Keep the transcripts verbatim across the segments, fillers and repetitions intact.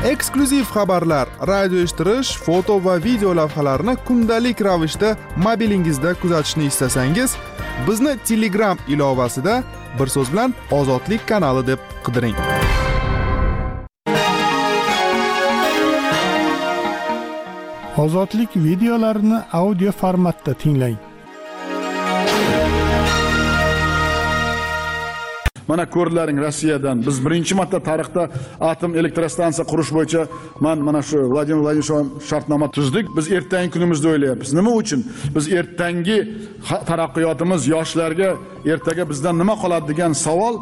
Eksklyuziv xabarlar, radio eshittirish, foto va video lavhalarni kundalik ravishda mobilingizda kuzatishni istasangiz, bizni Telegram ilovasida bir so'z bilan Ozodlik kanali deb qidiring. Ozodlik videolarini audio formatda tinglang. Mana ko'rdilaring, Rossiyadan biz birinchi marta tarixda atom elektrostansiya qurish bo'yicha men mana shu Vladimir Vladimirovich shartnoma tuzdik. Biz ertangi kunimizni o'ylayapmiz. Nima uchun? Biz ertangi taraqqiyotimiz yoshlarga ertaga bizdan nima qoladi degan savol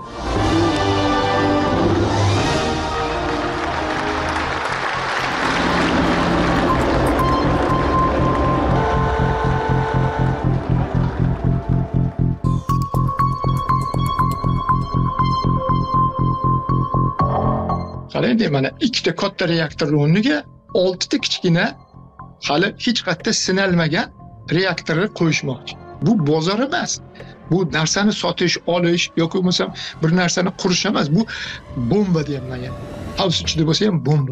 qarang, mana ikkita katta reaktor o'rniga oltita kichkina hali hech qayerda sinalmagan reaktorni qo'yishmoqchi. Bu bozor emas. Bu narsani sotish, olish yoki bo'lmasam bir narsani qurish emas. Bu bomba deyman men. Xavf ichida bo'lsa ham bomba.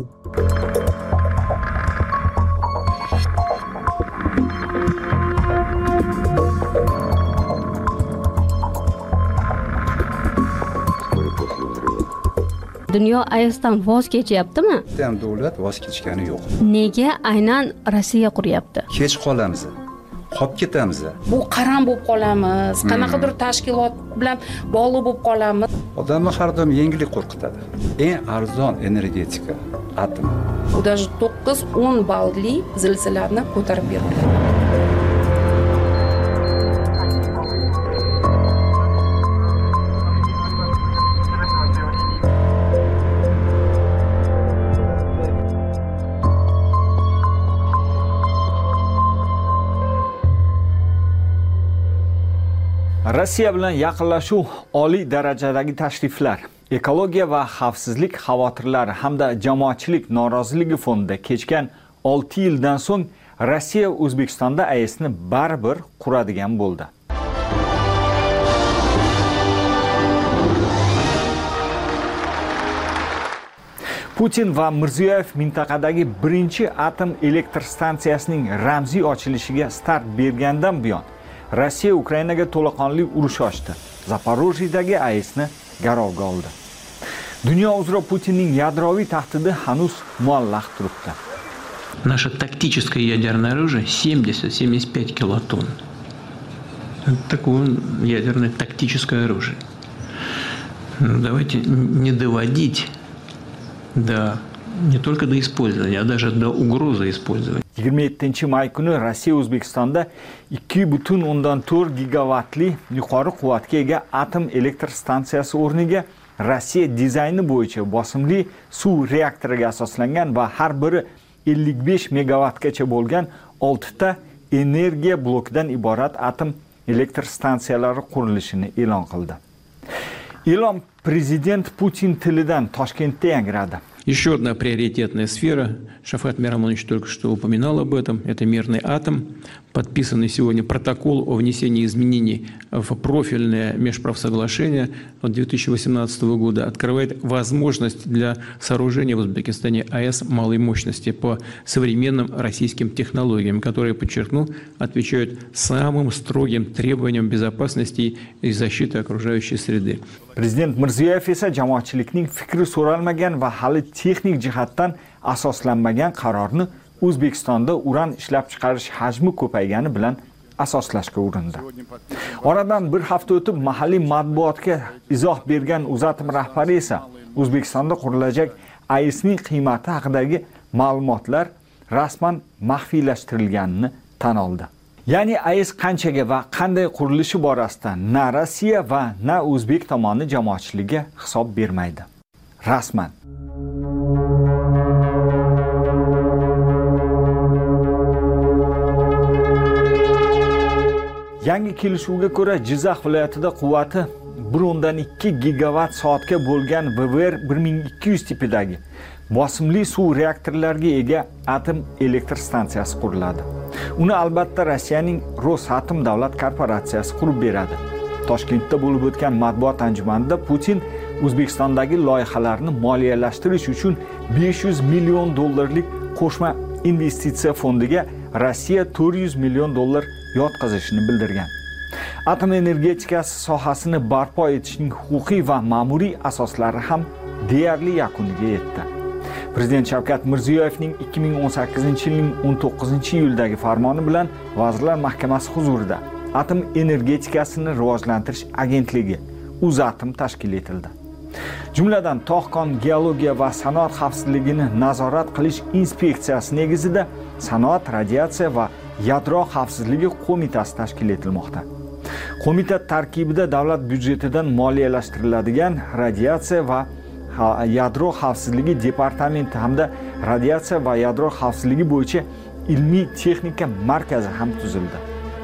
Dunyo A E S'dan voz kechyaptimi? Ham davlat voz kechgani yo'q. Nega aynan Rossiya quryapti? Kech qolamiz. Qolib ketamiz. Bu qaram bo'lib qolamiz. Qanaqadir tashkilot bilan bog'liq bo'lib qolamiz. Odamni har doim yangilik qo'rqitadi. Eng arzon energetika atom. U даже to'qqiz o'n ballli zilzilalarni ko'tarib beradi. Rossiya bilan yaqinlashuv, oliy darajadagi tashriflar, ekologiya va xavfsizlik xavotirlari hamda jamoatchilik noroziligi fonida kechgan olti yildan so'ng Rossiya O'zbekistonda A E S'ni baribir quradigan bo'ldi. Putin va Mirziyoyev mintaqadagi birinchi atom elektr stansiyasining ramziy ochilishiga start bergandan buyon Rossiya Ukrainaga to'laqonli urush ochdi. Zaporojyedagi A E S'ni garovga oldi. Dunyo uzra Putinning yadroviy tahdidi hanuz muallaq turibdi. Наше тактическое ядерное оружие семьдесят — семьдесят пять килотонн. Это такое ядерное тактическое оружие. Давайте не доводить до не только до использования, а даже до угрозы использования. yigirma yettinchi may kuni Rossiya O'zbekistonda ikki butun o'ndan to'rt gigavatli yuqori quvvatga ega atom elektr stansiyasi o'rniga Rossiya dizayni bo'yicha bosimli suv reaktoriga asoslangan va har biri ellik besh megavatgacha bo'lgan oltita energiya blokidan iborat atom elektr stansiyalari qurilishini e'lon qildi. E'lon prezident Putin tilidan Toshkentda yangradi. Еще одна приоритетная сфера, Шафкат Мирамонович только что упоминал об этом, это мирный атом. Подписанный сегодня протокол о внесении изменений в профильное межправсоглашение от две тысячи восемнадцатого года открывает возможность для сооружения в Узбекистане А Э С малой мощности по современным российским технологиям, которые, подчеркну, отвечают самым строгим требованиям безопасности и защиты окружающей среды. Prezident Mirziyoyev esa jamoatchilikning fikri so'ralmagan va hali texnik jihatdan asoslanmagan qarorni O'zbekistonda uran ishlab chiqarish hajmi ko'paygani bilan asoslashga urindi. Oradan bir hafta o'tib mahalliy matbuotga izoh bergan Uzatim rahbari esa O'zbekistonda qurilajak A E S'ning qiymati haqidagi ma'lumotlar rasman maxfiylashtirilganini tan oldi. Ya'ni A E S qanchaga va qanday qurilishi borasida na Rossiya va na O'zbek tomoni jamoatchiligiga hisob bermaydi. Rasman. Yangi kelishuvga ko'ra Jizzax viloyatida quvvati bir o'ndan ikki gigavat soatga bo'lgan V V R bir ming ikki yuz tipidagi bosimli suv reaktorlariga ega atom elektr stansiyasi quriladi. Uni albatta Rossiyaning Rosatom davlat korporatsiyasi qurib beradi. Toshkentda bo'lib o'tgan matbuot anjumanida Putin O'zbekistondagi loyihalarni moliyalashtirish uchun besh yuz million dollarlik qo'shma investitsiya fondiga Rossiya to'rt yuz million dollar yotqizishini bildirgan. Atom energetikasi sohasini barpo etishning huquqiy va ma'muriy asoslari ham deyarli yakuniga yetdi. Prezident Shavkat Mirziyoyevning ikki ming o'n sakkizinchi yilning o'n to'qqizinchi iyuldagi farmoni bilan Vazirlar Mahkamasi huzurida Atom energetikasini rivojlantirish agentligi UzAtom tashkil etildi. Jumladan tog' geologiya va sanoat xavfsizligini nazorat qilish inspeksiyasi negizida Sanoat, radiatsiya va yadro xavfsizligi qo'mitasi tashkil etilmoqda. Qo'mita tarkibida davlat byudjetidan moliyalashtiriladigan radiatsiya va yadro xavfsizligi departamenti hamda radiatsiya va yadro xavfsizligi bo'yicha ilmiy texnika markazi ham tuzildi.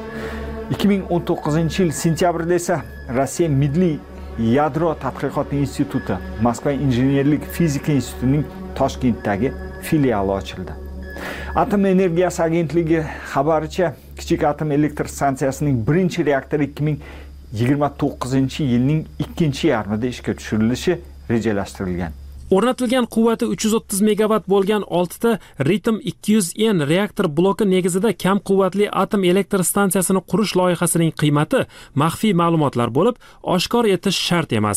ikki ming o'n to'qqizinchi yil sentyabrda esa Rossiya Milliy yadro tadqiqot instituti, Moskva injenerlik fizika institutining Toshkentdagi filiali ochildi. Atom energiyasi agentligi xabaricha, kichik atom elektr stansiyasining birinchi reaktori ikki ming yigirma to'qqizinchi yilning ikkinchi yarmida ishga tushirilishi rejalashtirilgan. O'rnatilgan quvvati uch yuz o'ttiz megawatt bo'lgan oltita Ritem ikki yuz N reaktor bloki negizida kam quvvatli atom elektr stansiyasini qurish loyihasining qiymati maxfiy ma'lumotlar bo'lib, oshkor etish shart emas.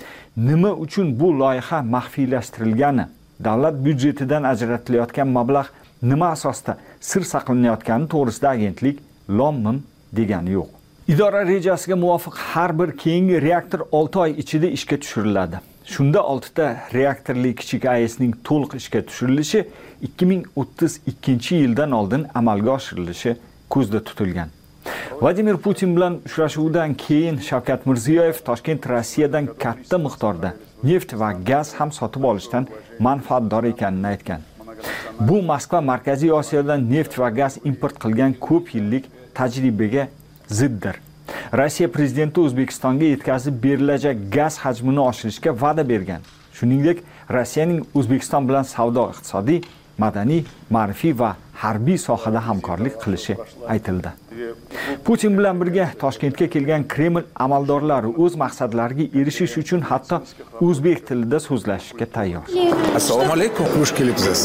Nima uchun bu loyiha maxfiylashtirilgani, davlat byudjetidan ajratilayotgan mablag' nima asosda sir saqlanayotgani to'g'risida agentlik lom-mim degani yo'q. Idora rejasiga muvofiq har bir keyingi reaktor olti oy ichida ishga tushiriladi. Shunda oltita reaktorli kichik A E S'ning to'liq ishga tushirilishi ikki ming o'ttiz ikkinchi yildan oldin amalga oshirilishi ko'zda tutilgan. Vladimir Putin bilan uchrashuvdan keyin Shavkat Mirziyoyev Toshkent Rossiyadan katta miqdorda neft va gaz ham sotib olishdan manfaatdor ekanini aytgan. Bu Moskva Markaziy Osiyodan neft va gaz import qilgan ko'p yillik tajribaga ziddir. Rossiya prezidenti O'zbekistonga yetkazib berilajak gaz hajmini oshirishga va'da bergan. Shuningdek, Rossiyaning O'zbekiston bilan savdo, iqtisodiy, madaniy, ma'rifiy va harbiy sohada hamkorlik qilishi aytildi. Putin bilan birga Toshkentga kelgan Kreml amaldorlari o'z maqsadlariga erishish uchun hatto o'zbek tilida so'zlashishga tayyor. Assalomu alaykum. Xush kelibsiz.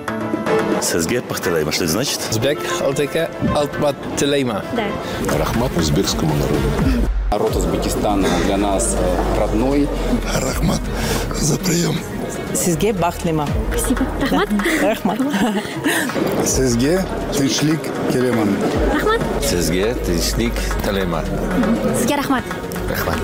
Sizga paxtalayman, что значит? O'zbek xalqiga albat tilayman. Rahmat o'zbekскому народу. Народ Узбекистана для нас родной. Rahmat за прием. Sizga baxtliman. Спасибо. Rahmat. Rahmat. Sizga tinchlik tilayman. Rahmat. Sizga tinchlik tilayman. Sizga rahmat. Rahmat.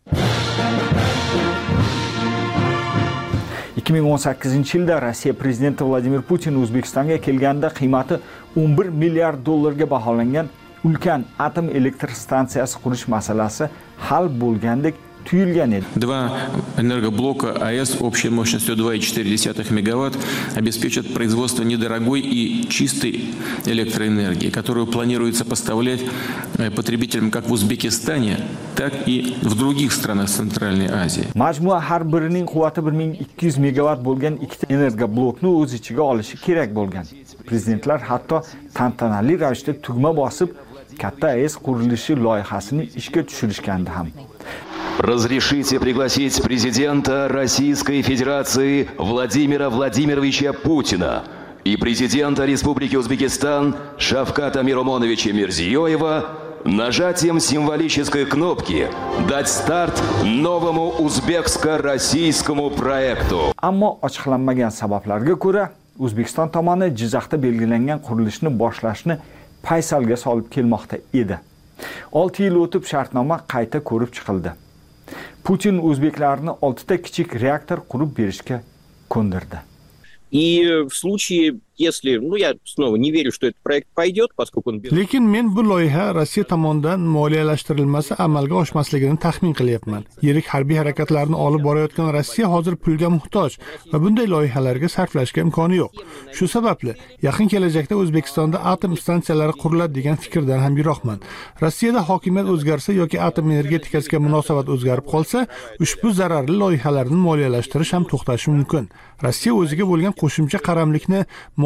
ikki ming o'n sakkizinchi yilda Rossiya prezidenti Vladimir Putin O'zbekistonga kelganda qiymati o'n bir milliard dollarga baholangan ulkan atom elektr stansiyasi qurish masalasi hal bo'lgandek tuyulgan edi. Два энергоблока А Э С общей мощностью два и четыре десятых мегаватт обеспечат производство недорогой и чистой электроэнергии, которую планируется поставлять потребителям как в Узбекистане, так и в других странах Центральной Азии. Majmua har birining quvvati bir ming ikki yuz megawatt bo'lgan ikkita energoblokni o'z ichiga olishi kerak bo'lgan. Prezidentlar hatto tantanali ravishda tugma bosib, katta A E S qurilishi loyihasini ishga tushirishgandi ham. Разрешите пригласить президента Российской Федерации Владимира Владимировича Путина и президента Республики Узбекистан Шавката Миромоновича Мирзиёева нажатием символической кнопки дать старт новому узбекско-российскому проекту. Ammo ochiqlanmagan sabablarga ko'ra O'zbekiston tomoni Jizzaxda belgilangan qurilishni boshlashni paysalga solib kelmoqda edi. olti yil o'tib shartnoma qayta ko'rib chiqildi. Putin o'zbeklarni oltita kichik reaktor qurib berishga ko'ndirdi. И в случае, если, ну я снова не верю, что этот проект пойдет, поскольку он... Lekin men bu loyiha Rossiya tomonidan moliyalashtirilmasa amalga oshmasligini taxmin qilyapman. Yirik harbiy harakatlarni olib borayotgan Rossiya hozir pulga muhtoj va bunday loyihalarga sarflashga imkoni yo'q. Shu sababli yaqin kelajakda O'zbekistonda atom stansiyalari quriladi degan fikrdan ham yiroqman. Rossiyada hokimiyat o'zgarsa yoki atom energetikasiga munosabat o'zgarib qolsa, ushbu zararli loyihalarni moliyalashtirish ham to'xtashi mumkin. Rossiya o'ziga bo'lgan qo'shimcha qaramlikni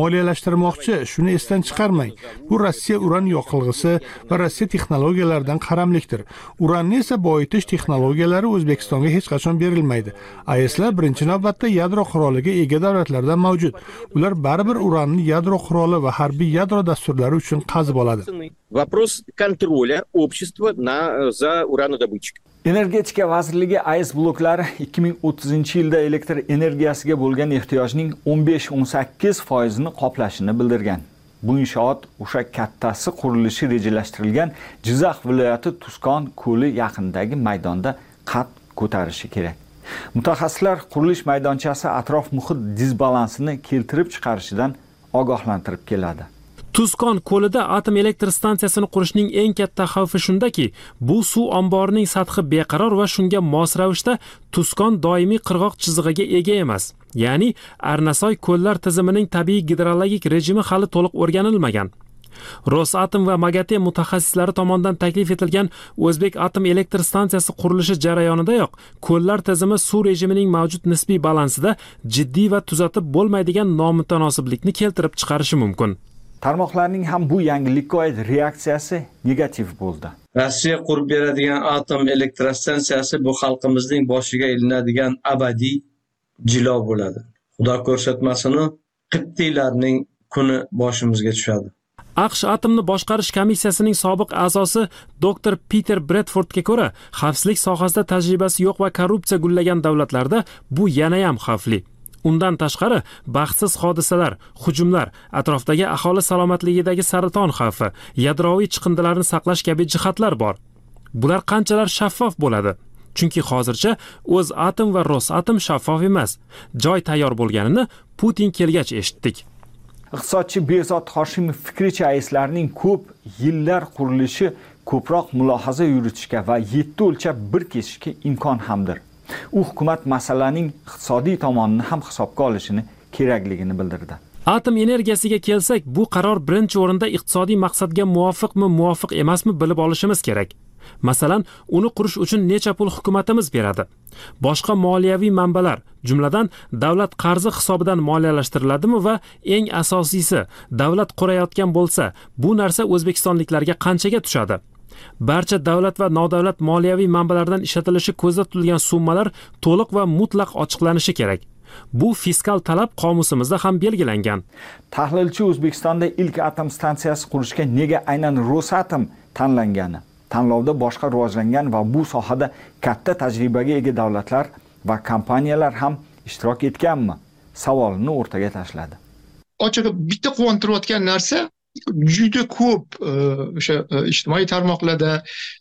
moliyalashtirmoqchi. Shuni esdan chiqarmang. Bu Rossiya uran yoqilg'isi va Rossiya texnologiyalaridan qaramlikdir. Uranni esa boyitish texnologiyalari O'zbekistonga hech qachon berilmaydi. A E S'lar birinchi navbatda yadro quroliga ega davlatlardan mavjud. Ular baribir uranni yadro quroli va harbiy yadro dasturlari uchun qazib oladi. Вопрос контроля общества на за уранодобытчик. Energetika vazirligi A E S bloklari ikki ming o'ttizinchi yilda elektr energiyasiga bo'lgan ehtiyojning o'n besh o'n sakkiz foizini qoplashini bildirgan. Bu inshoot o'sha kattasi qurilishi rejalashtirilgan Jizzax viloyati Tuskon ko'li yaqinidagi maydonda qad ko'tarishi kerak. Mutaxassislar qurilish maydonchasi atrof muhit disbalansini keltirib chiqarishidan ogohlantirib keladi. Tuskon ko'lida atom elektr stansiyasini qurishning eng katta xavfi shundaki, bu suv omborining sathi beqaror va shunga mos ravishda Tuskon doimiy qirg'oq chizig'iga ega emas. Ya'ni Arnasoy ko'llar tizimining tabiiy gidrologik rejimi hali to'liq o'rganilmagan. Rosatom va MAGATE mutaxassislari tomonidan taklif etilgan O'zbek atom elektr stansiyasi qurilishi jarayonidayoq ko'llar tizimi suv rejimining mavjud nisbiy balansida jiddiy va tuzatib bo'lmaydigan nomutanosiblikni keltirib chiqarishi mumkin. Tarmoqlarning ham bu yangilikka oid reaksiyasi negativ bo'ldi. Rossiya qurib beradigan atom elektrostansiyasi bu xalqimizning boshiga ilinadigan abadiy jilo bo'ladi. Xudo ko'rsatmasini qibtiylarning kuni boshimizga tushadi. AQSh atomni boshqarish komissiyasining sobiq a'zosi doktor Peter Bradfordga ko'ra, xavfsizlik sohasida tajribasi yo'q va korrupsiya gullagan davlatlarda bu yana ham xavfli. Undan tashqari, baxtsiz hodisalar, hujumlar, atrofdagi aholi salomatligidagi saraton xavfi, yadroviy chiqindilarni saqlash kabi jihatlar bor. Bular qanchalar shaffof bo'ladi? Chunki hozircha O'zatom va Rosatom shaffof emas. Joy tayyor bo'lganini Putin kelgach eshitdik. Iqtisodchi Behzod Hoshimov fikricha A E S'larning ko'p yillar qurilishi ko'proq mulohaza yuritishga va yetti o'lchab bir kesishga imkon hamdir. U hukumat masalaning iqtisodiy tomonini ham hisobga olishini kerakligini bildirdi. Atom energiyasiga kelsak, bu qaror birinchi o'rinda iqtisodiy maqsadga muvofiqmi, muvofiq emasmi bilib olishimiz kerak. Masalan, uni qurish uchun necha pul hukumatimiz beradi? Boshqa moliyaviy manbalar, jumladan davlat qarzi hisobidan moliyalashtiriladi va eng asosiysi, davlat qurayotgan bo'lsa, bu narsa o'zbekistonliklarga qanchaga tushadi? Barcha davlat va nodavlat moliyaviy manbalardan ishlatilishi ko'zda tutilgan summalar to'liq va mutlaq ochiqlanishi kerak. Bu fiskal talab qomusimizda ham belgilangan. Tahlilchi O'zbekistonda ilk atom stansiyasi qurishga nega aynan Rosatom tanlangani, tanlovda boshqa rivojlangan va bu sohada katta tajribaga ega davlatlar va kompaniyalar ham ishtirok etganmi? Savolini o'rtaga tashladi. Ochig'i bitta quvontirayotgan narsa juda ko'p o'sha ijtimoiy tarmoqlarda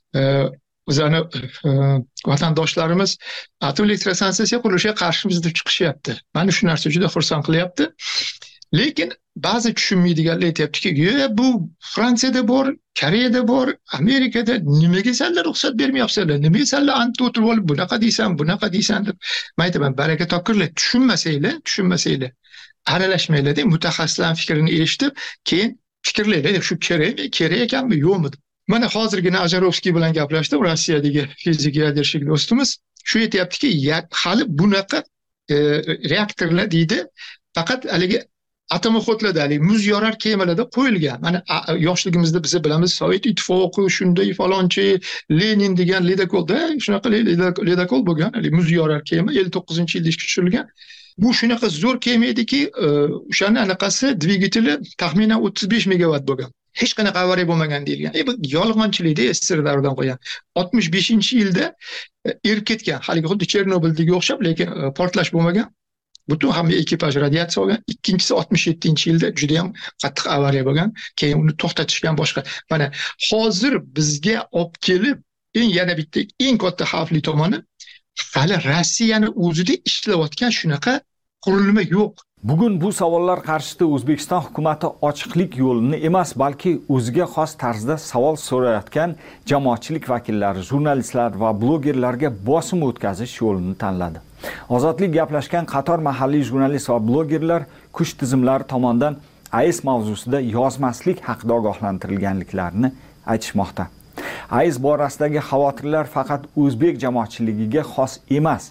o'zani vatandoshlarimiz atom elektrostansiyasi qurilishiga qarshimiz deb chiqishyapti. Mani shu narsa juda xursand qilyapti. Lekin ba'zi tushunmaydiganlar aytayaptiki, bu Fransiyada bor, Koreyada bor, Amerikada nimaga senlar ruxsat bermayapsizlar? Nimaga senlar anti o'tirib olib bunaqa deysan, bunaqa deysan deb. Men aytaman, baraka topkirlar, tushunmasanglar, tushunmasanglar, aralashmanglar, mutaxassislarning fikrini eshitib, keyin fikrlaylik, shu kerakmi, kerak ekanmi, yo'qmi? Mana hozirgina Ajarovskiy bilan gaplashdim, Rossiyadagi fizik yadерщик do'stimiz. Shu aytayaptiki, hali bunaqa reaktorlar deydi, faqat haligi atomoxotlarda, haligi muz yorar kemalarda qo'yilgan. Mana yoshligimizda biz bilamiz, Sovet ittifoqi shunday falonchi, Lenin degan ledakolda, shunaqa ledakol bo'lgan, haligi muz yorar kema ellik to'qqizinchi yilda ishga tushirilgan. Bu shunaqa zo'r kema ediki, o'shani anaqasi dvigateli taxminan o'ttiz besh megavat bo'lgan. Hech qanaqa avariya bo'lmagan deyilgan. E bu yolg'onchilikda S S R davridan qo'ygan. oltmish beshinchi yilda erib ketgan. Haligi xuddi Chernobildagi o'xshab, lekin portlash bo'lmagan. Butun hamma ekipaj radiatsiya olgan. Ikkinchisi oltmish yettinchi yilda juda ham qattiq avariya bo'lgan. Keyin uni to'xtatishgan boshqa. Mana hozir bizga olib kelib, eng yana bitta eng katta xavfli tomoni hali Rossiyani o'zida ishlayotgan shunaqa qurilma yo'q. Bugun bu savollar qarshisida O'zbekiston hukumatı ochiqlik yo'lini emas, balki o'ziga xos tarzda savol so'rayotgan jamoatchilik vakillari, jurnalistlar va blogerlarga bosim o'tkazish yo'lini tanladi. Ozodlik gaplashgan qator mahalliy jurnalist va blogerlar kuch tizimlari tomonidan A E S mavzusida yozmaslik haqida ogohlantirilganliklarini aytishmoqda. A E S borasidagi xavotirlar faqat o'zbek jamoatchiligiga xos emas.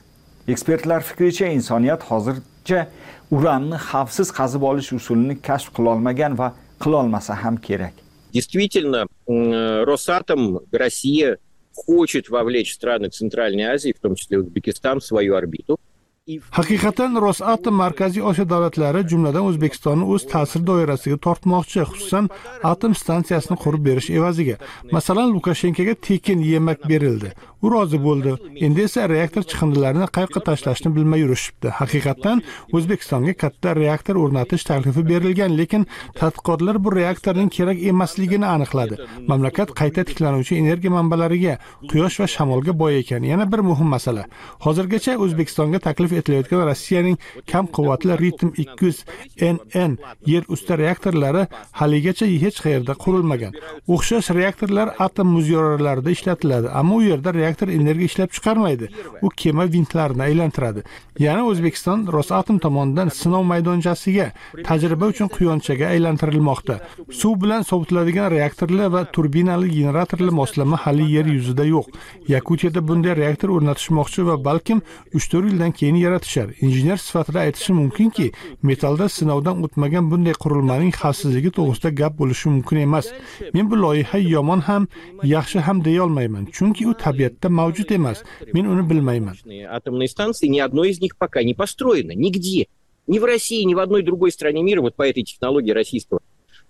Ekspertlar fikricha, insoniyat hozircha uranni xavfsiz qazib olish usulini kashf qila olmagan va qila olmasa ham kerak. Действительно, Росатом, Россия хочет вовлечь страны Центральной Азии, в том числе Узбекистан, в свою орбиту. Haqiqatan Rosatom Markaziy Osiyo davlatlari, jumladan O'zbekistonni o'z ta'sir doirasiga tortmoqchi, xususan atom stansiyasini qurib berish evaziga. Masalan, Lukashenkoga tekin yemak berildi. U rozi bo'ldi. Endi esa reaktor chiqindilarini qayoqqa tashlashni bilmay yurishibdi. Haqiqatan O'zbekistonga katta reaktor o'rnatish taklifi berilgan, lekin tadqiqotlar bu reaktorning kerak emasligini aniqladi. Mamlakat qayta tiklanuvchi energiya manbalariga, quyosh va shamolga boy ekan. Yana bir muhim masala. Hozirgacha O'zbekistonga taklif etilayotgan Rossiyaning kam quvvatli Ritim ikki yuz N N yer usti reaktorlari haligacha hech qayerda qurilmagan. O'xshash reaktorlar atom muzyorlarida ishlatiladi, ammo u yerda reaktor energiya ishlab chiqarmaydi. U kema vintlarini aylantiradi. Ya'ni O'zbekiston Rosatom tomonidan sinov maydonchasiga, tajriba uchun quyonchaga aylantirilmoqda. Suv bilan sovitiladigan reaktorlar va turbinali generatorlar moslama hali yer yuzida yo'q. Yakutiyada bunday reaktor o'rnatishmoqchi va balkim uch to'rt yildan keyin yaratishar. Injener sifatida aytishim mumkinki, metallda sinovdan o'tmagan bunday qurilmaning xavfsizligi to'g'risida gap bo'lishi mumkin emas. Men bu loyiha yomon ham, yaxshi ham deya olmayman, chunki u tabiatda mavjud emas. Men uni bilmayman. Атомные станции, ни одной из них пока не построено, нигде. Ни в России, ни в одной другой стране мира, вот по этой технологии российского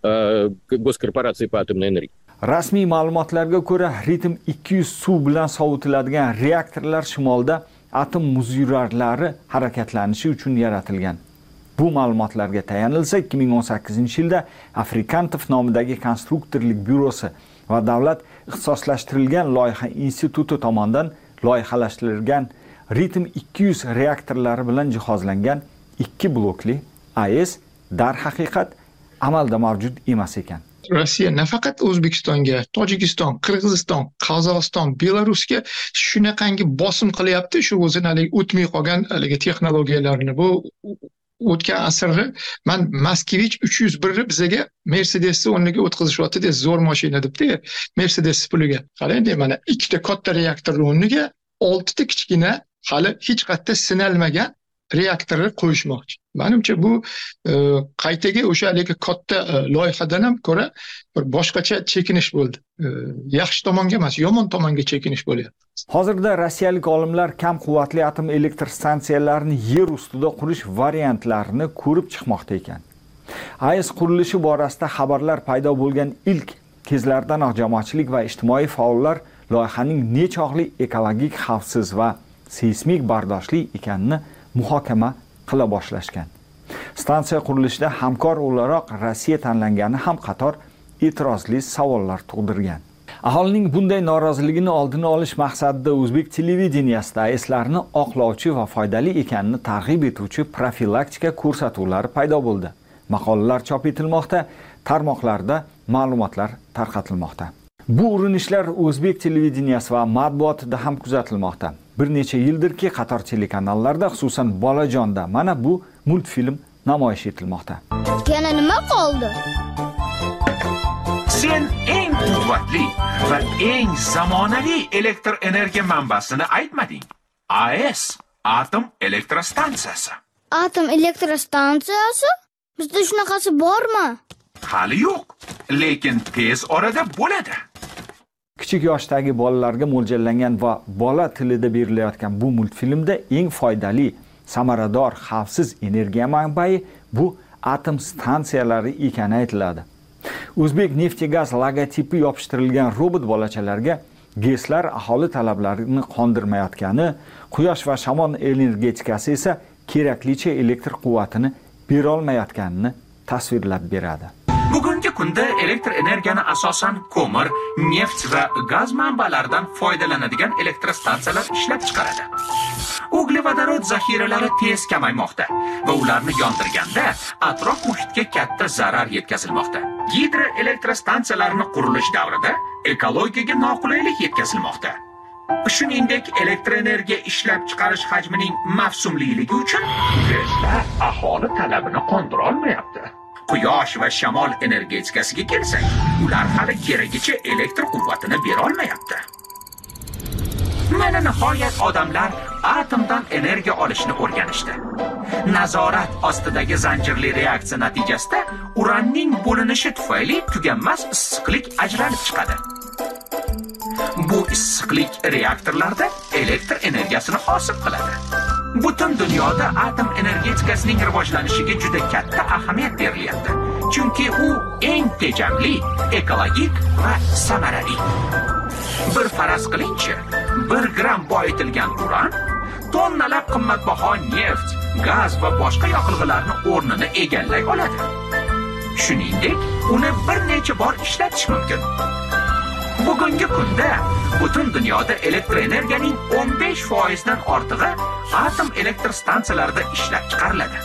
э, госкорпорации по атомной энергии. Rasmiy ma'lumotlarga ko'ra, Ritim ikki yuz suv bilan sovitiladigan reaktorlar shimolda atom muzyorlari harakatlanishi uchun yaratilgan. Bu ma'lumotlarga tayanilsa, ikki ming o'n sakkizinchi yilda Afrikantov nomidagi konstruktorlik byurosi va davlat ixtisoslashtirilgan loyiha instituti tomonidan loyihalashtirilgan Ritim ikki yuz reaktorlari bilan jihozlangan ikki blokli A E S darhaqiqat amalda mavjud emas ekan. Rossiya nafaqat O'zbekistonga, Tojikiston, Qirg'iziston, Qozog'iston, Belarusga shunaqangi bosim qilyapti, shu o'zini hali o'tmay qolgan hali texnologiyalarni. Bu o'tgan asrda man Moskvich uch yuz bir bizaga Mercedesni o'rniga o'tkazishyapti deb zo'r mashina debdi. Mercedes puliga. Qarang, mana ikkita katta reaktorlar o'rniga oltita kichkina hali hech qayerda sinalmagan reaktorni qo'yishmoqchi. Menimcha bu qaytaga o'sha haligi katta loyihadan ham ko'ra bir boshqacha chekinish bo'ldi. Yaxshi tomonga emas, yomon tomonga chekinish bo'lyapti. Hozirda rossiyalik olimlar kam quvvatli atom elektr stansiyalarini yer ustida qurish variantlarini ko'rib chiqmoqda ekan. A E S qurilishi borasida xabarlar paydo bo'lgan ilk kezlardanoq jamoatchilik va ijtimoiy faollar loyihaning nechog'li ekologik xavfsiz va seysmik bardoshli ekanini muhokama qila boshlashgan. Stansiya qurilishida hamkor o'laroq Rossiya tanlangani ham qator e'tirozli savollar tug'dirgan. Aholining bunday noroziligini oldini olish maqsadida o'zbek televideniyasida A E S'larni oqlovchi va foydali ekanini targ'ib etuvchi profilaktika ko'rsatuvlari paydo bo'ldi. Maqolalar chop etilmoqda, tarmoqlarda ma'lumotlar tarqatilmoqda. Bu urinishlar o'zbek televideniyasi va matbuotida ham kuzatilmoqda. Bir necha yildirki qator telekanallarda, xususan Bolajonda mana bu multfilm namoyish etilmoqda. Yana nima qoldi? Sen eng quvvatli va eng zamonaviy elektr energiya manbasini aytmading. A E S atom elektrostansiyasi. Atom elektrostansiyasi? Bizda shunaqasi bormi? Hali yo'q, lekin tez orada bo'ladi. Kichik yoshdagi bolalarga mo'ljallangan va bola tilida berilayotgan bu multfilmda eng foydali, samarador, xavfsiz energiya manbai bu atom stansiyalari ekani aytiladi. O'zbek Neftegaz logotipi yopishtirilgan robot bolachalarga GESlar aholi talablarini qondirmayotgani, quyosh va shamol energetikasi esa keraklicha elektr quvvatini bera olmayotganini tasvirlab beradi. Bugungi kunda elektr energiyani asosan ko'mir, neft va gaz manbalaridan foydalanadigan elektrostansiyalar ishlab chiqaradi. Uglevodorod zaxiralari tez kamaymoqda va ularni yondirganda atrof muhitga katta zarar yetkazilmoqda. Gidroelektrostansiyalarni qurilish davrida ekologiyaga noqulaylik yetkazilmoqda. Shuningdek, elektr energiya ishlab chiqarish hajmining mavsumliligi uchun GESlar aholi talabini qondira olmayapti. Quyosh va shamol energetikasiga kelsak, ular hali keragicha elektr quvvatini bera olmayapti. Mana nihoyat odamlar atomdan energiya olishni o'rganishdi. Nazorat ostidagi zanjirli reaksiya natijasida uranning bo'linishi tufayli tuganmas issiqlik ajralib chiqadi. Bu issiqlik reaktorlarda elektr energiyasini hosil qiladi. Butun dunyoda atom energetikasining rivojlanishiga juda katta ahamiyat berilyapti. Chunki u eng tejamli, ekologik va samarali. Bir faraz qilingchi, bir gram boyitilgan uran tonnalab qimmatbaho neft, gaz va boshqa yoqilg'ilarni o'rnini egallay oladi. Shuningdek, uni bir necha bor ishlatish mumkin. Bugungi kunda butun dunyoda elektr energiyaning o'n besh foiz dan ortig'i atom elektr stansiyalarida ishlab chiqariladi.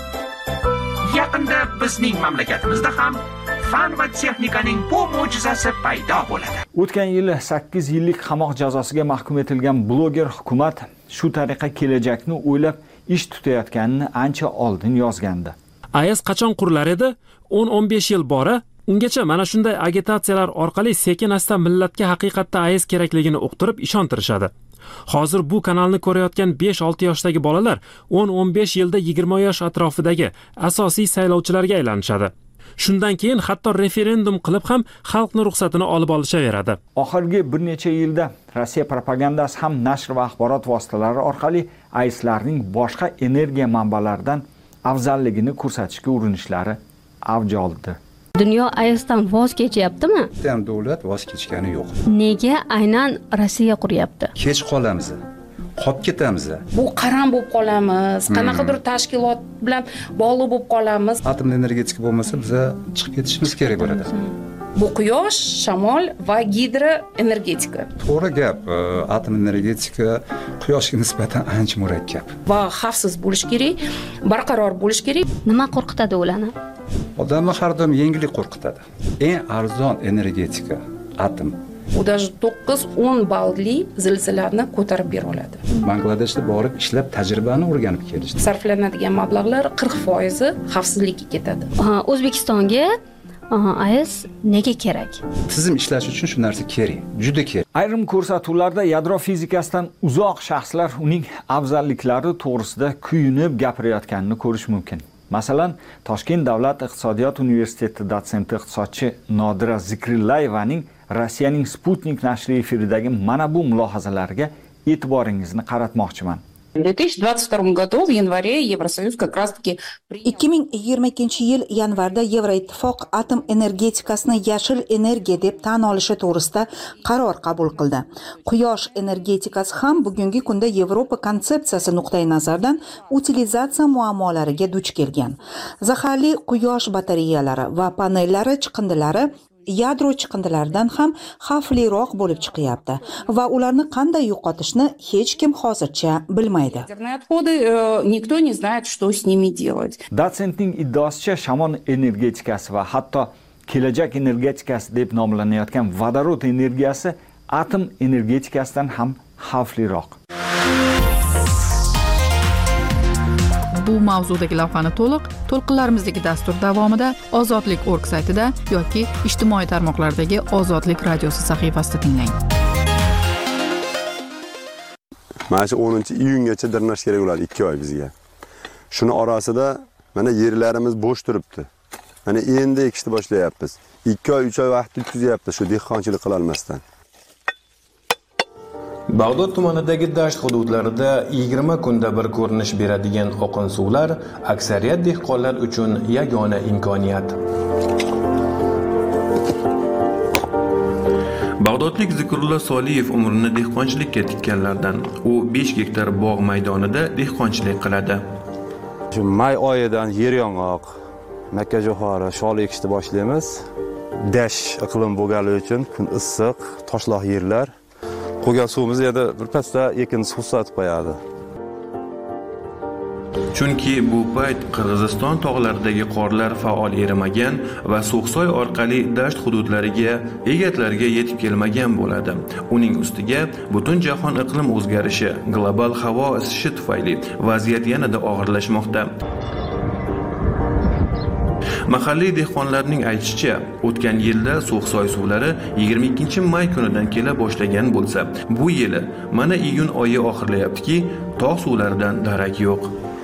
Yaqinda bizning mamlakatimizda ham fan va texnikaning bu mo'jizasi paydo bo'ladi. O'tgan yili sakkiz yillik qamoq jazosiga mahkum etilgan bloger hukumat shu tariqa kelajakni o'ylab ish tutayotganini ancha oldin yozgandi. A E S qachon qurilar edi? o'n o'n besh yil bora ungacha mana shunday agitatsiyalar orqali sekin-asta millatga haqiqatda A E S kerakligini uqtirib ishontirishadi. Hozir bu kanalni ko'rayotgan besh olti yoshdagi bolalar o'n o'n besh yilda yigirma yosh atrofidagi asosiy saylovchilarga aylanishadi. Shundan keyin hatto referendum qilib ham xalqni ruxsatini olib olishaveradi. Oxirgi bir necha yilda Rossiya propagandasi ham nashr va axborot vositalari orqali A E S'larning boshqa energiya manbalaridan afzalligini ko'rsatishga urinishlari avj oldi. Dunyo A E S'dan voz kechyaptimi? Ham davlat voz kechgani yo'q. Nega aynan Rossiya quryapti? Kech qolamiz. Qolib ketamiz. Bu qaram bo'lib qolamiz, qanaqadir tashkilot bilan bog'liq bo'lib qolamiz. Atom energetika bo'lmasa biz chiqib ketishimiz kerak bo'ladi. Bu quyosh, shamol va gidroenergetika. To'g'ri gap, atom energetika quyoshga nisbatan ancha murakkab. Va xavfsiz bo'lish kerak, barqaror bo'lish kerak. Nima qo'rqitadi ularni? Odamni har doim yengillik qo'rqitadi. Eng arzon energetika atom. U даже to'qqiz o'n ballli zilzilalarni ko'tarib bera oladi. Bangladeshda borib ishlab tajribani o'rganib kelishdi. Sarflanadigan mablag'lar qirq foiz xavfsizlikka ketadi. O'zbekistonga A E S nega kerak? Tizim ishlash uchun shu narsa kerak, juda kerak. Ayrim ko'rsatuvlarda yadro fizikasidan uzoq shaxslar uning afzalliklari to'g'risida kuyunib gapirayotganini ko'rish mumkin. Masalan, Toshkent davlat iqtisodiyot universiteti dotsenti iqtisodchi Nodira Zikrillayevaning Rossiyaning Sputnik nashri efiridagi mana bu mulohazalariga e'tiboringizni qaratmoqchiman. В две тысячи двадцать втором году в январе Евросоюз как раз-таки ikki ming yigirma ikkinchi yil yanvarda Yevroittifoq atom energetikasini yashil energiya deb tan olishi to'g'risida qaror qabul qildi. Quyosh energetikasi ham bugungi kunda Yevropa konsepsiyasi nuqtai nazaridan utilizatsiya muammolariga duch kelgan. Zaharli quyosh batareyalari va panellari chiqindilari yadro chiqindilaridan ham xavfliroq bo'lib chiqyapti va ularni qanday yo'qotishni hech kim hozircha bilmaydi. Никто не знает, что с ними делать. Dotsentning iddaosicha shamol energetikasi va hatto kelajak energetikasi deb nomlanayotgan vodorod energiyasi atom energetikasidan ham xavfliroq. Bu mavzudagi lavhani to'liq to'lqinlarimizdagi dastur davomida Ozodlik nokta org saytida yoki ijtimoiy tarmoqlardagi Ozodlik radiosi sahifasida tinglang. Mana shu o'ninchi iyungacha dirnash kerak bo'ladi ikki oy bizga. Shuni orasida mana yerlarimiz bo'sh turibdi. Mana endi ekishni boshlayapmiz. ikki oy, uch oy vaqt o'tkazyapmiz shu dehqonchilik qila olmasdan. Bag'dod tumanidagi dasht hududlarida yigirma kunda bir ko'rinish beradigan oqin suvlar aksariyat dehqonlar uchun yagona imkoniyat. Bag'dodlik Zikrullo Soliyev umrini dehqonchilikka tikkanlardan. U besh gektar bog' maydonida dehqonchilik qiladi. Shu may oyidan yer yong'oq, makkajo'xori, shol ekishni boshlaymiz. Dash iqlim bo'lganligi uchun kun issiq, toshloq yerlar. Qo'ygan suvimiz yana bir pasda ekin suv sotib qo'yadi. Chunki bu payt Qirg'iziston tog'laridagi qorlar faol erimagan va So'xsoy orqali dasht hududlariga, egatlarga yetib kelmagan bo'ladi. Uning ustiga butun jahon iqlim o'zgarishi, global havo isishi tufayli vaziyat yanada og'irlashmoqda. Mahalliy dehqonlarning aytishicha, o'tgan yilda So'xsoy suvlari yigirma ikkinchi may kunidan kela boshlagan bo'lsa, bu yili mana iyun oyi oxirlayaptiki, tog' suvlaridan darak yo'q.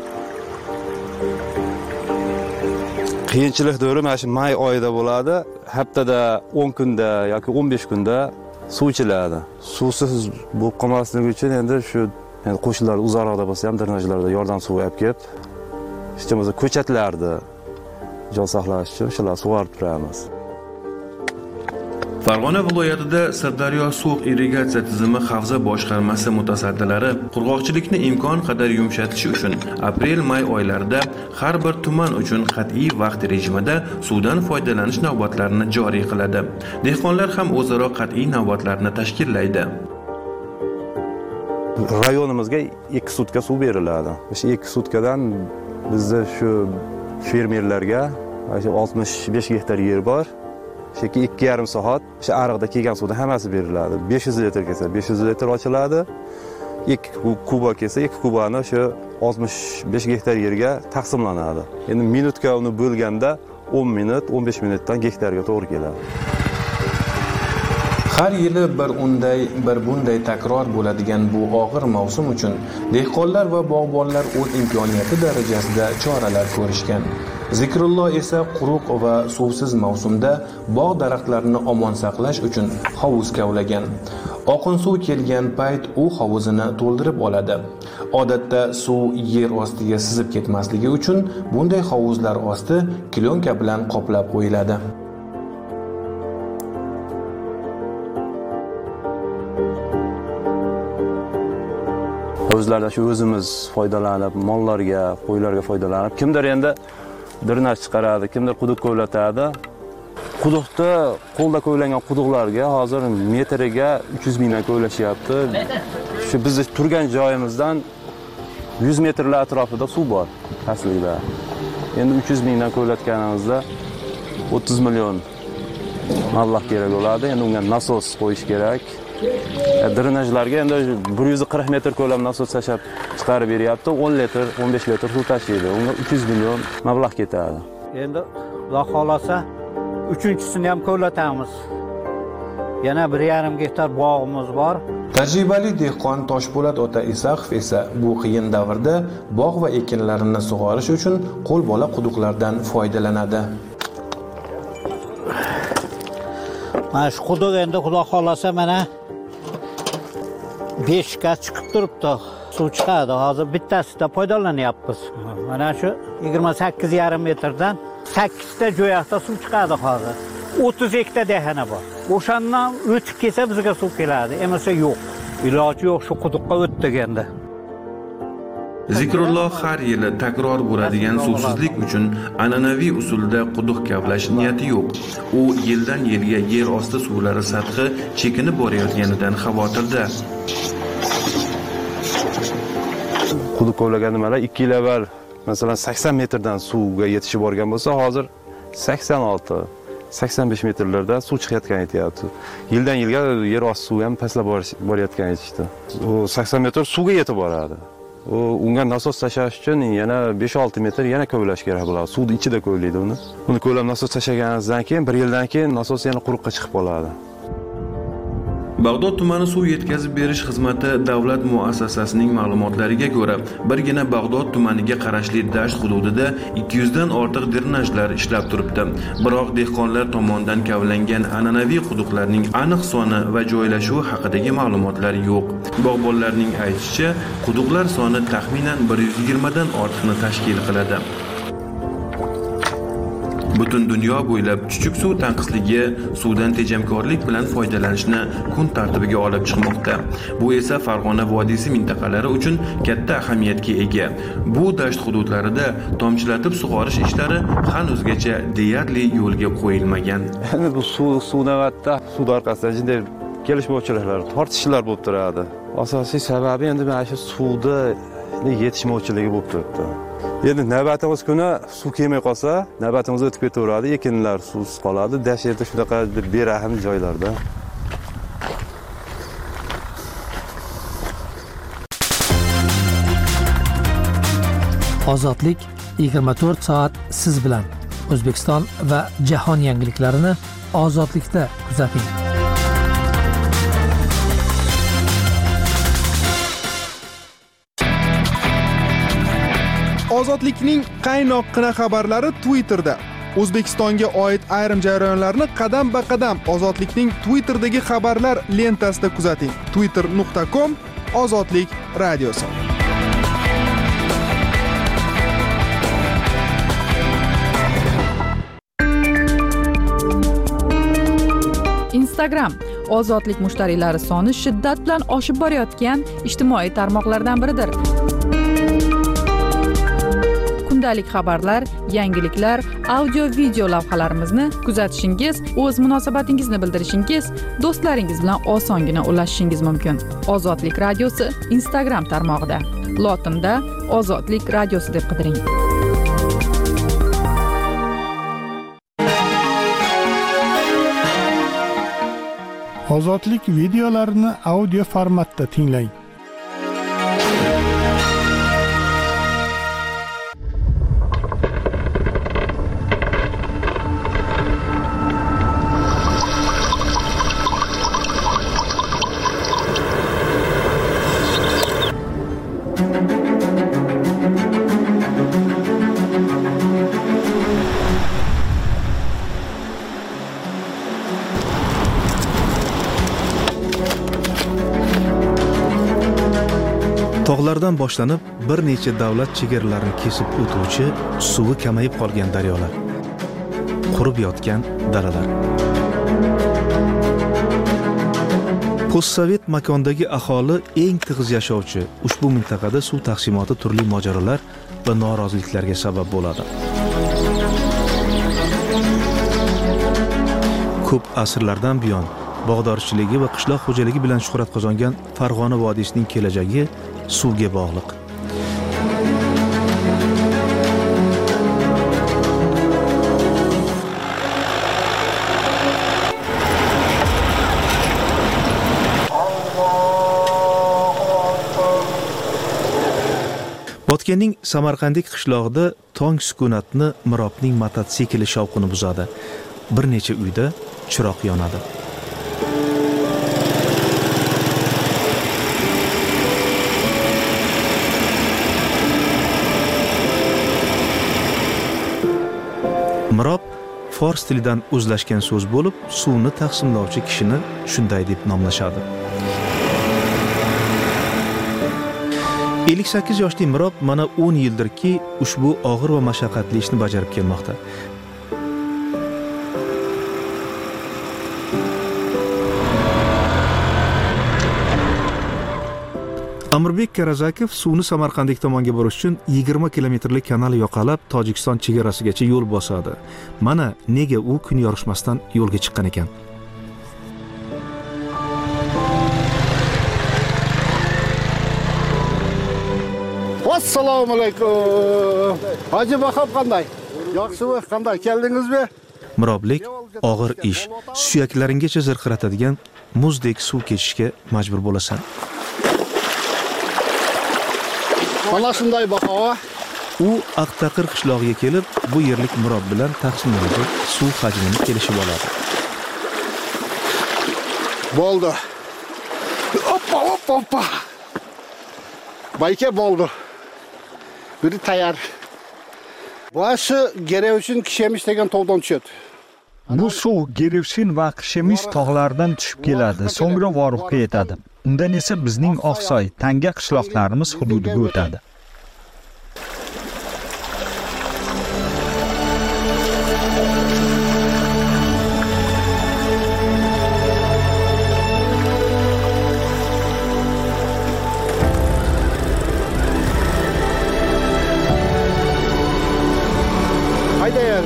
Qiyinchilik davri mana shu may oyida bo'ladi. Haftada o'n kunda yoki o'n besh kunda suv ichiladi. Suvsiz bo'lib qolmasligi uchun endi shu yani qo'shnilar uzoqroqda bo'lsa ham drenajlarda yordam suvi olib kelib, hech bo'lmasa ko'chatlarni jon saqlash uchun shular sug'orib turamiz. Farg'ona viloyatida Sirdaryo suv irrigatsiya tizimi havza boshqarmasi mutasaddilari qurg'oqchilikni imkon qadar yumshatish uchun aprel-may oylarida har bir tuman uchun qat'iy vaqt rejimida suvdan foydalanish navbatlarini joriy qiladi. Dehqonlar ham o'zaro qat'iy navbatlarni tashkillaydi. Rayonimizga ikki sutka suv beriladi. O'sha ikki sutkadan bizda shu fermerlarga oltmish besh gektar yer bor. Sheki ikki yarim soat o'sha ariqda kelgan suvdan hammasi beriladi. besh yuz litr kelsa besh yuz litr ochiladi. ikki kuba kelsa ikki kubani o'sha oltmish besh gektar yerga taqsimlanadi. Endi minutga uni bo'lganda o'n minut, o'n besh minutdan gektarga to'g'ri keladi. Har yili bir unday, bir bunday takror bo'ladigan bu og'ir mavsum uchun dehqonlar va bog'bonlar o'z imkoniyati darajasida choralar ko'rishgan. Zikrullo esa quruq va suvsiz mavsumda bog' daraxtlarini omon saqlash uchun hovuz kavlagan. Oqin suv kelgan payt u hovuzini to'ldirib oladi. Odatda suv yer ostiga sizib ketmasligi uchun bunday hovuzlar osti klonka bilan qoplab qo'yiladi. Hovuzlardan shu o'zimiz foydalanib, mollarga, qo'ylarga foydalanib, kimdir endi drenaj chiqaradi, kimdir quduq ko'latadi. Quduqda qo'lda ko'ylangan quduqlarga hozir metriga uch yuz mingdan ko'ylashyapti. Shu biz turgan joyimizdan yuz metrlar atrofida suv bor pastlikda. Endi uch yuz mingdan ko'latganimizda o'ttiz million mablag' kerak bo'ladi. Endi unga nasos qo'yish kerak. Drenajlarga endi bir yuz qirq metr ko'lam nasos tashab chiqarib beryapti. o'n litr, o'n besh litr suv tashiydi. Unga uch yuz million mablag' ketadi. Endi Xudo xolasa uchinchisini ham ko'latamiz. Yana bir yarim gektar bog'imiz bor. Tajribali dehqon Toshpo'lat ota Isaqov esa bu qiyin davrda bog' va ekinlarini sug'orish uchun qo'lbola quduqlardan foydalanadi. Mana shu quduq endi Xudo xolasa mana besh ga chiqib turibdi. Suv chiqadi. Hozir bittasida foydalanyapmiz. Mana shu yigirma sakkiz yarim metrdan sakkiz ta jo'yaqda suv chiqadi hozir. o'ttiz hektar dehana bor. O'shandan o'tib kelsa bizga suv keladi. Emasda yo'q. Iloji yo'q shu quduqqa o'tdik endi. Zikrullo har yili takror bo'ladigan suvsizlik uchun an'anaviy usulda quduq kavlash niyati yo'q. U yildan yilga yer osti suvlari sathi chekinib borayotganidan xavotirda. Quduq kavlagan nimalar ikki yil avval masalan sakson metrdan suvga yetishib borgan bo'lsa, hozir sakson olti sakson besh metrlarda suv chiqayotgan aytyapti. Yildan yilga yer osti suvi ham pastlab borayotgan aytishdi. U sakson metr suvga yetib boradi. U unga nasos tashash uchun yana besh olti metr yana kovlash kerak bo'ladi. Suvni ichida kovlaydi uni. Uni ko'lab nasos tashaganingizdan keyin bir yildan keyin nasos yana quruqqa chiqib qoladi. Bag'dod tumani suv yetkazib berish xizmati davlat muassasasining ma'lumotlariga ko'ra, birgina Bag'dod tumaniga qarashli dasht hududida ikki yuz dan ortiq drenajlar ishlab turibdi. Biroq dehqonlar tomonidan kavlangan an'anaviy quduqlarning aniq soni va joylashuvi haqidagi ma'lumotlar yo'q. Bog'bonlarning aytishicha, quduqlar soni taxminan bir yuz yigirma dan ortiqni tashkil qiladi. Butun dunyo bo'ylab chuchuk suv tanqisligi suvdan tejamkorlik bilan foydalanishni kun tartibiga olib chiqmoqda. Bu esa Farg'ona vodiysi mintaqalari uchun katta ahamiyatga ega. Bu dasht hududlarida tomchilatib sug'orish ishlari hanuzgacha deyarli yo'lga qo'yilmagan. Endi bu suv suv navbatda suv orqasidan jinday kelishmovchiliklar, tortishishlar bo'lib turadi. Asosiy sababi endi mana shu suvda yetishmovchiligi bo'lib turibdi. Endi navbatimiz kuni suv kelmay qolsa, navbatimiz o'tib ketaveradi, ekinlar suvsiz qoladi. Dash yerda shunaqa berahm joylarda. Ozodlik yigirma to'rt soat siz bilan. O'zbekiston va jahon yangiliklarini Ozodlikda kuzating. Ozodlikning qaynoqqina xabarlari Twitterda. O'zbekistonga oid ayrim jarayonlarni qadam-ba-qadam Ozodlikning Twitterdagi xabarlar lentasida kuzating. twitter nuqta com Ozodlik radiosi. Instagram ozodlik mushtariylari soni shiddat bilan oshib borayotgan ijtimoiy tarmoqlardan biridir. Kundalik xabarlar, yangiliklar, audio-video lavhalarimizni kuzatishingiz, o'z munosabatingizni bildirishingiz, do'stlaringiz bilan osongina ulashishingiz mumkin. Ozodlik radiosi Instagram tarmog'ida. Lotinda Ozodlik radiosi deb qidiring. Ozodlik videolarini audio formatda tinglang. Tog'lardan boshlanib bir necha davlat chegaralarini kesib o'tuvchi suvi kamayib qolgan daryolar, qurib yotgan dalalar. Postsovet makondagi aholi eng tig'iz yashovchi ushbu mintaqada suv taqsimoti turli mojarolar va noroziliklarga sabab bo'ladi. Ko'p asrlardan buyon bog'dorchiligi va qishloq xo'jaligi bilan shuhrat qozongan Farg'ona vodiysining kelajagi suvga bog'liq. Botkenning Samarqandik qishlog'ida tong sukunatni Mirobning mototsikli shovqini buzadi. Bir necha uyda chiroq yonadi. Mirob fors tilidan o'zlashgan so'z bo'lib, suvni taqsimlovchi kishini shunday deb nomlashadi. ellik sakkiz yoshli Mirob mana o'n yildirki ushbu og'ir va mashaqqatli ishni bajarib kelmoqda. Amirbek Karazakov suvni Samarqandlik tomonga borish uchun yigirma kilometrlik kanal yoqalab Tojikiston chegarasigacha yo'l bosadi. Mana nega u kun yorishmasdan yo'lga chiqqan ekan. Assalomu alaykum. Hoji Bahob qanday? Yaxshimi? Qanday keldingizmi? Miroblik og'ir ish, suyaklaringacha zirqiratadigan muzdek suv kechishga majbur bo'lasan. Mana shunday Bahob. U Aqtaqir qishlog'iga kelib, bu yerlik Mirob bilan taqsimlangan suv hajmini kelishib oladi. Bo'ldi. Oppa, oppa, oppa. Bayka bo'ldi. Biri tayyor. Boshi Gerevshin Kishemish degan tog'dan tushadi. Bu suv Gerevshin va Kishemish tog'laridan tushib keladi, so'ngra Voruqqa yetadi. Undan esa bizning Oqsoy, Tanga qishloqlarimiz hududiga o'tadi. Hayda yer.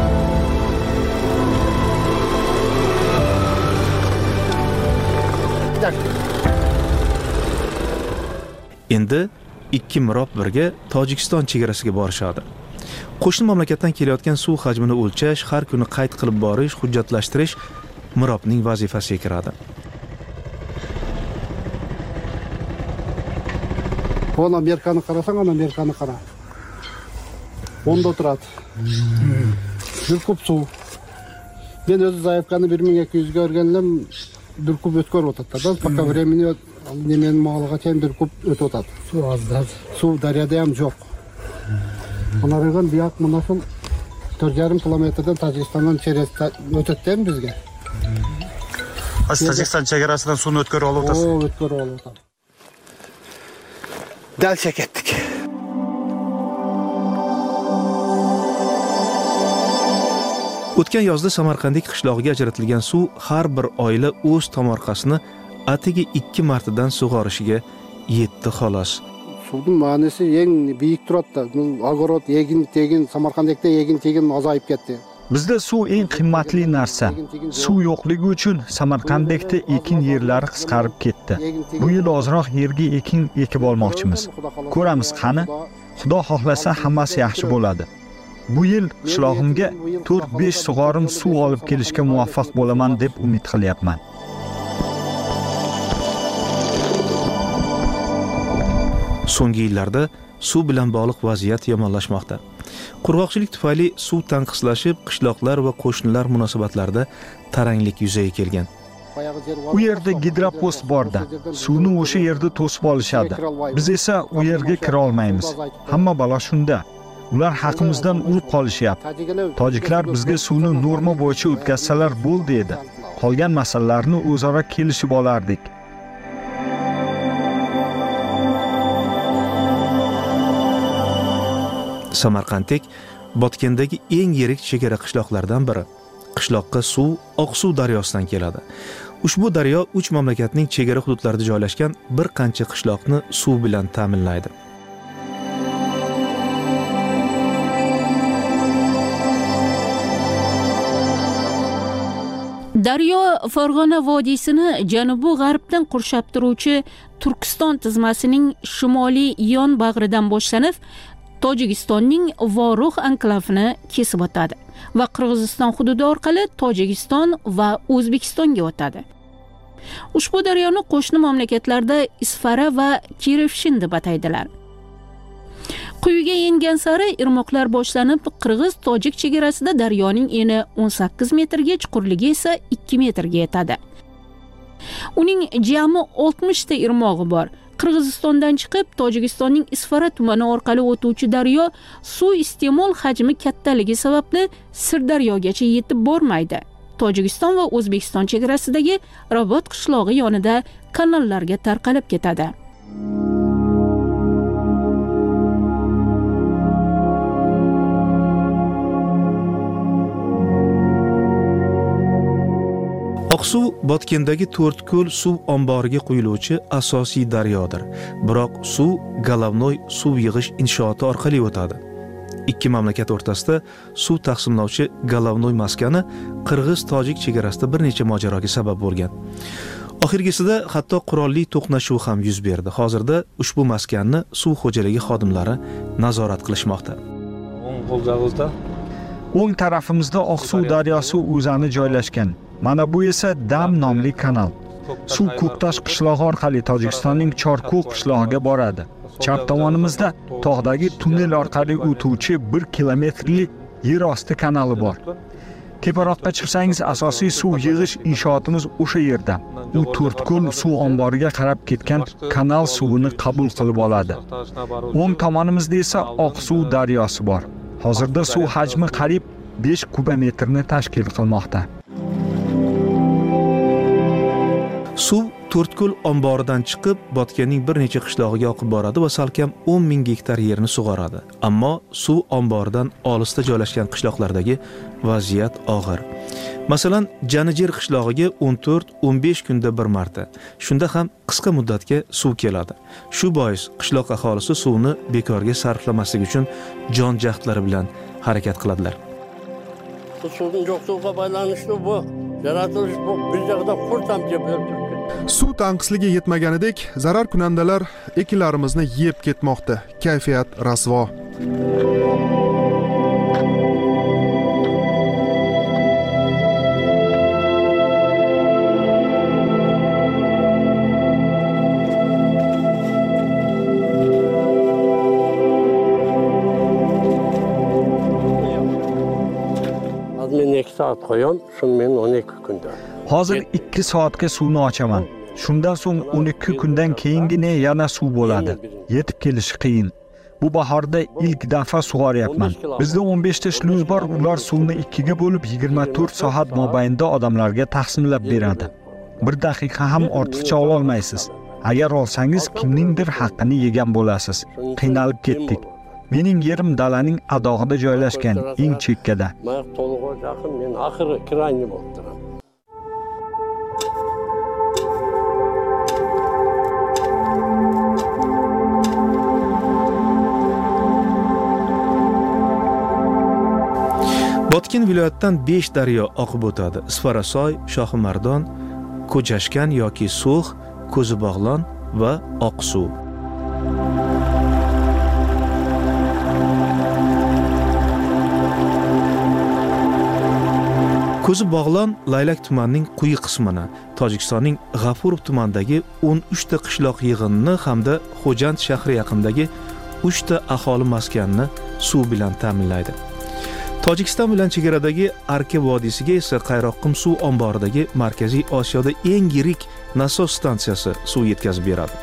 Endi ikki Mirob birga Tojikiston chegarasiga borishadi. Qo'shni mamlakatdan kelayotgan suv hajmini o'lchash, har kuni qayd qilib borish, hujjatlashtirish Mirobning vazifasiga kiradi. Ona Amerikani qarasang, ana Amerikani qara. Onda turadi. bir kub suv. Ben o'zi zaifkani bir ming ikki yuz ga o'rgandim, bir kub o'tkir o'tadi. Biz пока времени nemen ma'lumotga bir kub o'tadi. Suv ozdan. Suv daryoda ham yo'q. Onlardan bir yoq mana shu to'rt yarim kilometrdan Tojikistondan cheres o'tadi bizga. Tojikiston chegarasidan suvni o'tkazib olib o'tasiz. O, o'tkazib olib o'tadi. Dalcha ketdik. O'tgan yozda Samarqandlik qishlog'iga ajratilgan suv har bir oila o'z tomorqasini atigi ikki martadan sug'orishiga yetdi xolos. Suvning ma'nosi eng buyuk turadi. Og'orot, yegin, tegin, Samarqandda yegin, tegin ozayib ketdi. Bizda suv eng qimmatli narsa. Suv yo'qligi uchun Samarqandda ekin yerlari qisqarib ketdi. Bu yil ozroq yerga ekin ekib olmoqchimiz. Ko'ramiz qani, Xudo xohlasa hammasi yaxshi bo'ladi. Bu yil qishlog'imga to'rt besh sug'orim suv olib kelishga muvaffaq bo'laman deb umid qilyapman. So'nggi yillarda suv bilan bog'liq vaziyat yomonlashmoqda. Qurg'oqchilik tufayli suv tanqislashib, qishloqlar va qo'shnilar munosabatlarida taranglik yuzaga kelgan. U yerda gidropost borda. Suvni o'sha yerda to'sib olishadi. Biz esa u yerga kira olmaymiz. Hamma balo shunda. Ular haqimizdan urib qolishyapti. Tojiklar bizga suvni norma bo'yicha o'tkazsalar bo'ldi edi. Qolgan masalalarni o'zaro kelishib olardik. Samarqandlik Botkendagi eng yirik chegara qishloqlardan biri. Qishloqqa suv Oqsuv daryosidan keladi. Ushbu daryo uch mamlakatning chegara hududlarida joylashgan bir qancha qishloqni suv bilan ta'minlaydi. Daryo Farg'ona vodiysini janubi g'arbdan qurshab turuvchi Turkiston tizmasining shimoliy yon bag'ridan boshlanib, Tojikistonning Vorux anklavini kesib o'tadi va Qirg'iziston hududi orqali Tojikiston va O'zbekistonga o'tadi. Ushbu daryoni qo'shni mamlakatlarda Isfara va Kirevshin deb ataydilar. Quyiga yengan sari irmoqlar boshlanib, Qirg'iz-Tojik chegarasida daryoning eni o'n sakkiz metrga, chuqurligi esa ikki metrga yetadi. Uning jami oltmish ta irmog'i bor. Qirg'izistondan chiqib, Tojikistonning Isfara tumani orqali o'tuvchi daryo suv iste'mol hajmi kattaligi sababli Sirdaryogacha yetib bormaydi. Tojikiston va O'zbekiston chegarasidagi Rabot qishlog'i yonida kanallarga tarqalib ketadi. Oqsuv Botkendagi To'rtko'l suv omboriga quyiluvchi asosiy daryodir. Biroq suv Galavnoy suv yig'ish inshooti orqali o'tadi. Ikki mamlakat o'rtasida suv taqsimlovchi Galavnoy maskani Qirg'iz-Tojik chegarasida bir necha mojaroga sabab bo'lgan. Oxirgisida hatto qurolli to'qnashuv ham yuz berdi. Hozirda ushbu maskanni suv xo'jaligi xodimlari nazorat qilishmoqda. O'ng tarafimizda Oqsuv daryosi o'zani joylashgan. Mana bu esa Dam nomli kanal. Suv Ko'ktosh qishlog'i orqali Tojikistonning Chorko'l qishlog'iga boradi. Chap tomonimizda tog'dagi tunnel orqali o'tuvchi bir kilometrlik yer osti kanali bor. Teparoqqa chiqsangiz asosiy suv yig'ish inshootimiz o'sha yerda. U To'rtko'l suv omboriga qarab ketgan kanal suvini qabul qilib oladi. O'ng tomonimizda esa Oqsuv daryosi bor. Hozirda suv hajmi qariyb besh kubometrni tashkil qilmoqda. Suv To'rtko'l omboridan chiqib, Botkenning bir necha qishlog'iga oqib boradi va salkam o'n ming gektar yerni sug'oradi. Ammo suv omboridan olisda joylashgan qishloqlardagi vaziyat og'ir. Masalan, Janijer qishlog'iga o'n to'rt o'n besh kunda bir marta, shunda ham qisqa muddatga suv keladi. Shu bois qishloq aholisi suvni bekorga sarflamaslik uchun jon jahdlari bilan harakat qiladilar. Suvning yo'qligiga baylanishli bu yaratilish bu bir joyda xursam deb Suv tanqisligi yetmaganidek, zarar kunandalar ekinlarimizni yeb ketmoqda. Kayfiyat rasvo. soat qo'yam, shuni men o'n ikki kunda. Hozir ikki soatga suvni ochaman. Shundan so'ng o'n ikki kundan keyingina yana suv bo'ladi. Yetib kelish qiyin. Bu bahorda ilk daf'a sug'oryapman. Bizda o'n besh ta shluz bor, ular suvni ikkiga bo'lib yigirma to'rt soat mobaynida odamlarga taqsimlab beradi. Bir daqiqa ham ortiqcha ola olmaysiz. Agar olsangiz kimningdir haqqini yegan bo'lasiz. Qiynalib ketdik. Mening yerim dalaning adog'ida joylashgan, eng chekkada. Men to'liq yaqin, men oxiri krayni bo'lib turaman. Botken viloyatidan besh daryo oqib o'tadi. Isfarasoy, Shohimardon, Ko'chashkan yoki So'x, Ko'zibog'lon va Oqsuv. Ko'zibog'lon Laylak tumanining quyi qismini, Tojikistonning G'afurov tumanidagi o'n uch ta qishloq yig'inini hamda Xo'jand shahri yaqinidagi uch ta aholi maskanini suv bilan ta'minlaydi. Tojikiston bilan chegaradagi Arka vodiysiga esa Qayroqqum suv omboridagi Markaziy Osiyoda eng yirik nasos stansiyasi suv yetkazib beradi.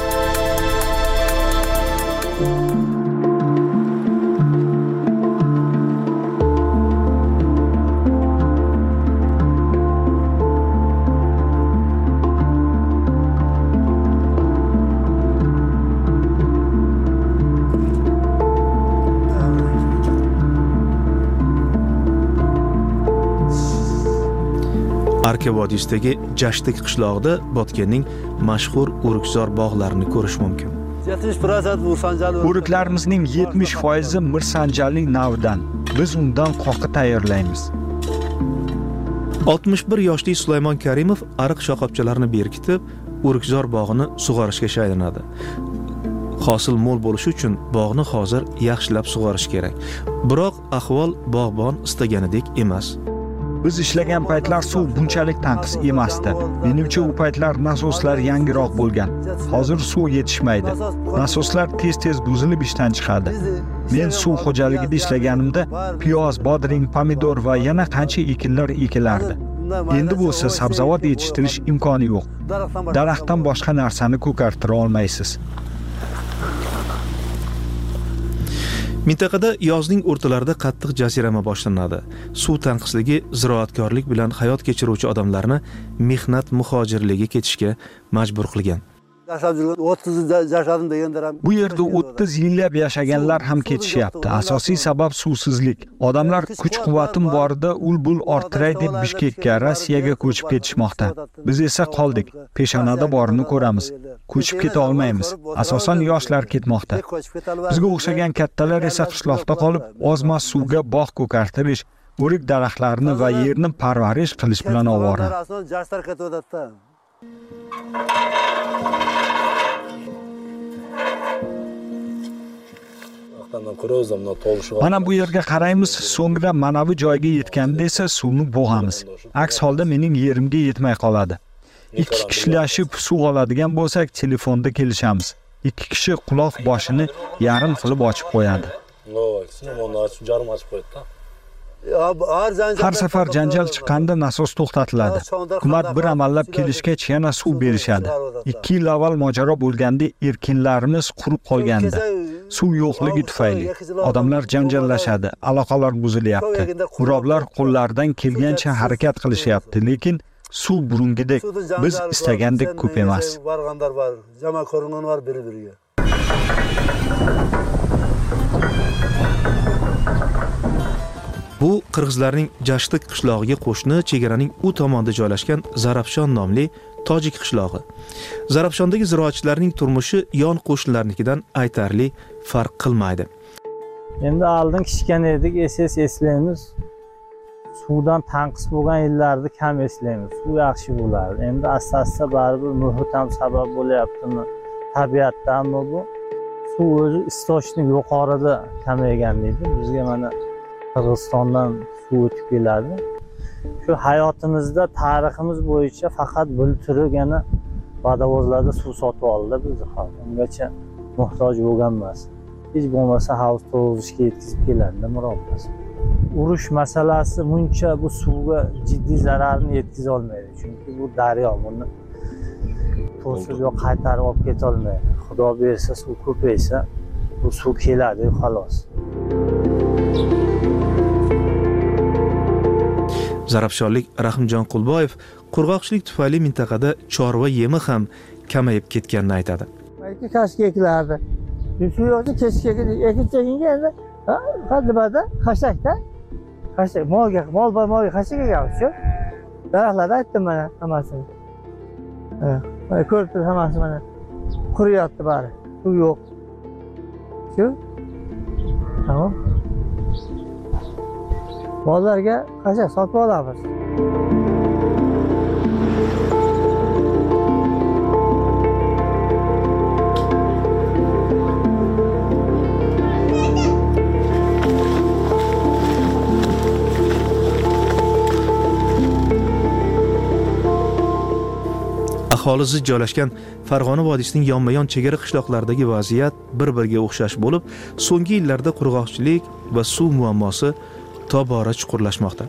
Arka vodiysidagi Jashtik qishlog'ida Botkenning mashhur o'rikzor bog'larini ko'rish mumkin. O'riklarimizning yetmish foizi mirsanjali navdan. Biz undan qoqi tayyorlaymiz. oltmish bir yoshli Sulaymon Karimov ariq shoxobchalarini berkitib, o'rikzor bog'ini sug'orishga shaylanadi. Hosil mo'l bo'lishi uchun bog'ni hozir yaxshilab sug'orish kerak. Biroq ahvol bog'bon istaganidek emas. Biz ishlagan paytlar suv bunchalik tanqis emasdi. Menimcha u paytlar nasoslar yangiroq bo'lgan. Hozir suv yetishmaydi. Nasoslar tez-tez buzilib ishdan chiqadi. Men suv xo'jaligida ishlaganimda piyoz, bodring, pomidor va yana qancha ekinlar ekilardi. Endi bo'lsa sabzavot yetishtirish imkoni yo'q. Daraxtdan boshqa narsani ko'kartira olmaysiz. Mintaqada yozning o'rtalarida qattiq jazirama boshlanadi. Suv tanqisligi ziroatkorlik bilan hayot kechiruvchi odamlarni mehnat muhojirligiga ketishga majbur qilgan. Bu yerda o'ttiz yillab yashaganlar ham ketishyapti. Asosiy sabab suvsizlik. Odamlar kuch-quvvatim borida ul-bul orttiray deb Bishkekka, Rossiyaga ko'chib ketishmoqda. Biz esa qoldik. Peshonada borini ko'ramiz. Ko'chib keta olmaymiz. Asosan yoshlar ketmoqda. Bizga o'xshagan kattalar esa qishloqda qolib, ozmas suvga bog' ko'kartirish, o'rik daraxtlarini va yerni parvarish qilish bilan ovora. Mana bu yerga qaraymiz, so'ngra manavi joyga yetganda esa suvni bo'g'amiz. Aks holda mening yerimga yetmay qoladi. Ikki kishilashib suv oladigan bo'lsak, telefonda kelishamiz. Ikki kishi quloq boshini yarim qilib ochib qo'yadi. Har safar janjal chiqqanda nasos to'xtatiladi. Hukumat bir amallab kelishgach yana suv berishadi. ikki yil avval mojaro bo'lganda erkinlarimiz qurib qolgandi. Suv yo'qligi tufayli odamlar janjallashadi, aloqalar buzilyapti. Muroblar qo'llaridan kelgancha harakat qilishyapti, lekin suv burungidek, biz istagandek ko'p emas. Bu qirg'izlarning Jashtik qishlog'iga qo'shni chegaraning u tomonda joylashgan Zarafshon nomli tojik qishlog'i. Zarafshondagi ziroatchilarning turmushi yon qo'shnilarnikidan aytarli farq qilmaydi. Endi oldin kichkina edik, es eslaymiz. Suvdan tanqis bo'lgan yillarni kam eslaymiz. Suv yaxshi bo'lardi. Endi asta-asta baribir muhit ham sabab bo'lyaptimi? Tabiatdanmi bu? Suv o'zi istoshning yuqorida kamaygan deydi. Bizga mana Qirg'izistondan suv o'tib keladi. Shu hayotimizda tariximiz bo'yicha faqat bulturigina vodovozlarda suv sotib oldi biz ham. Ungacha muhtoj bo'lgan emas. Hech bo'lmasa havuz to'g'izishga yetkazib keladi, murobbas. urush masalasi buncha bu suvga jiddiy zararni yetkaza olmaydi. Chunki bu daryo, buni to'sib yo qaytarib olib keta olmaydi. Xudo bersa suv ko'paysa, bu suv keladi xolos. Zarafshonlik Rahimjon Qulboyev qurg'oqchilik tufayli mintaqada chorva yemi ham kamayib ketganini aytadi. Balki kashka ekilardi. Shu yo'lda kashka ekincha endi qadimada xashakda xashak molga mol bor molga xashak ekyapti. Daraxtlarda aytdim mana hammasini. Ha, ko'rib turib hammasi mana quriyapti bari. Suv yo'q. Shu. Tamam. Mollarga xashak sotib olamiz. Aholi zich joylashgan Farg'ona vodiysining yonma-yon chegara qishloqlaridagi vaziyat bir-biriga o'xshash bo'lib, so'nggi yillarda qurg'oqchilik va suv muammosi tobora chuqurlashmoqda.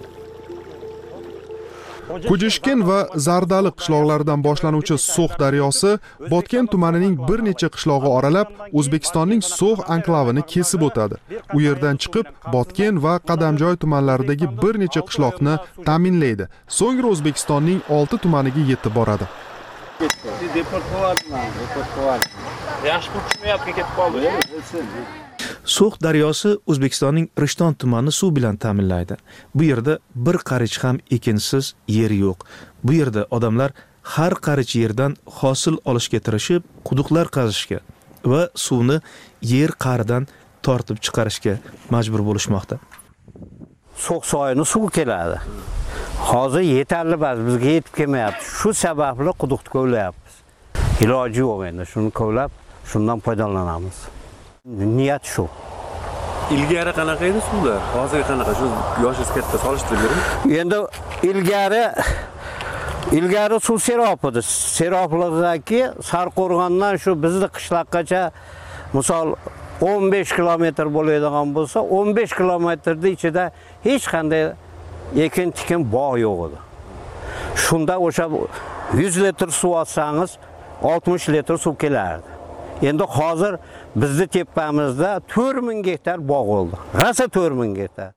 Kujishkin va Zardali qishloqlaridan boshlanuvchi So'x daryosi Botken tumanining bir necha qishlog'i oralab O'zbekistonning So'x anklavini kesib o'tadi. U yerdan chiqib Botken va Qadamjoy tumanlaridagi bir necha qishloqni ta'minlaydi. So'ngra O'zbekistonning olti tumaniga yetib boradi. So'x daryosi O'zbekistonning Rishton tumanini suv bilan ta'minlaydi. Bu yerda bir qarich ham ekinsiz yer yo'q. Bu yerda odamlar har qarich yerdan hosil olishga tirishib, quduqlar qazishga va suvni yer qa'ridan tortib chiqarishga majbur bo'lishmoqda. So'x soyini suv keladi. Hozir yetarli emas, bizga yetib kelmayapti. Shu sababli quduqni kovlayapmiz. Iloji yo'q endi, shuni kovlab, shundan foydalanamiz. Niyat shu. Ilgari qanaqa edi suvlar? Hozir qanaqa? Shu yoshingiz katta solishtirib bering. Endi ilgari ilgari suv serob edi. Seroblardagi Sarqo'rg'ondan shu bizni qishloqqacha misol o'n besh kilometr bo'ladigan bo'lsa, o'n besh kilometrning ichida hech qanday ekin tikin bog' yo'q edi. Shunda o'sha yuz litr suv olsangiz, oltmish litr suv kelardi. Endi hozir bizni tepamizda to'rt ming gektar bog' bo'ldi. G'asa to'rt ming gektar.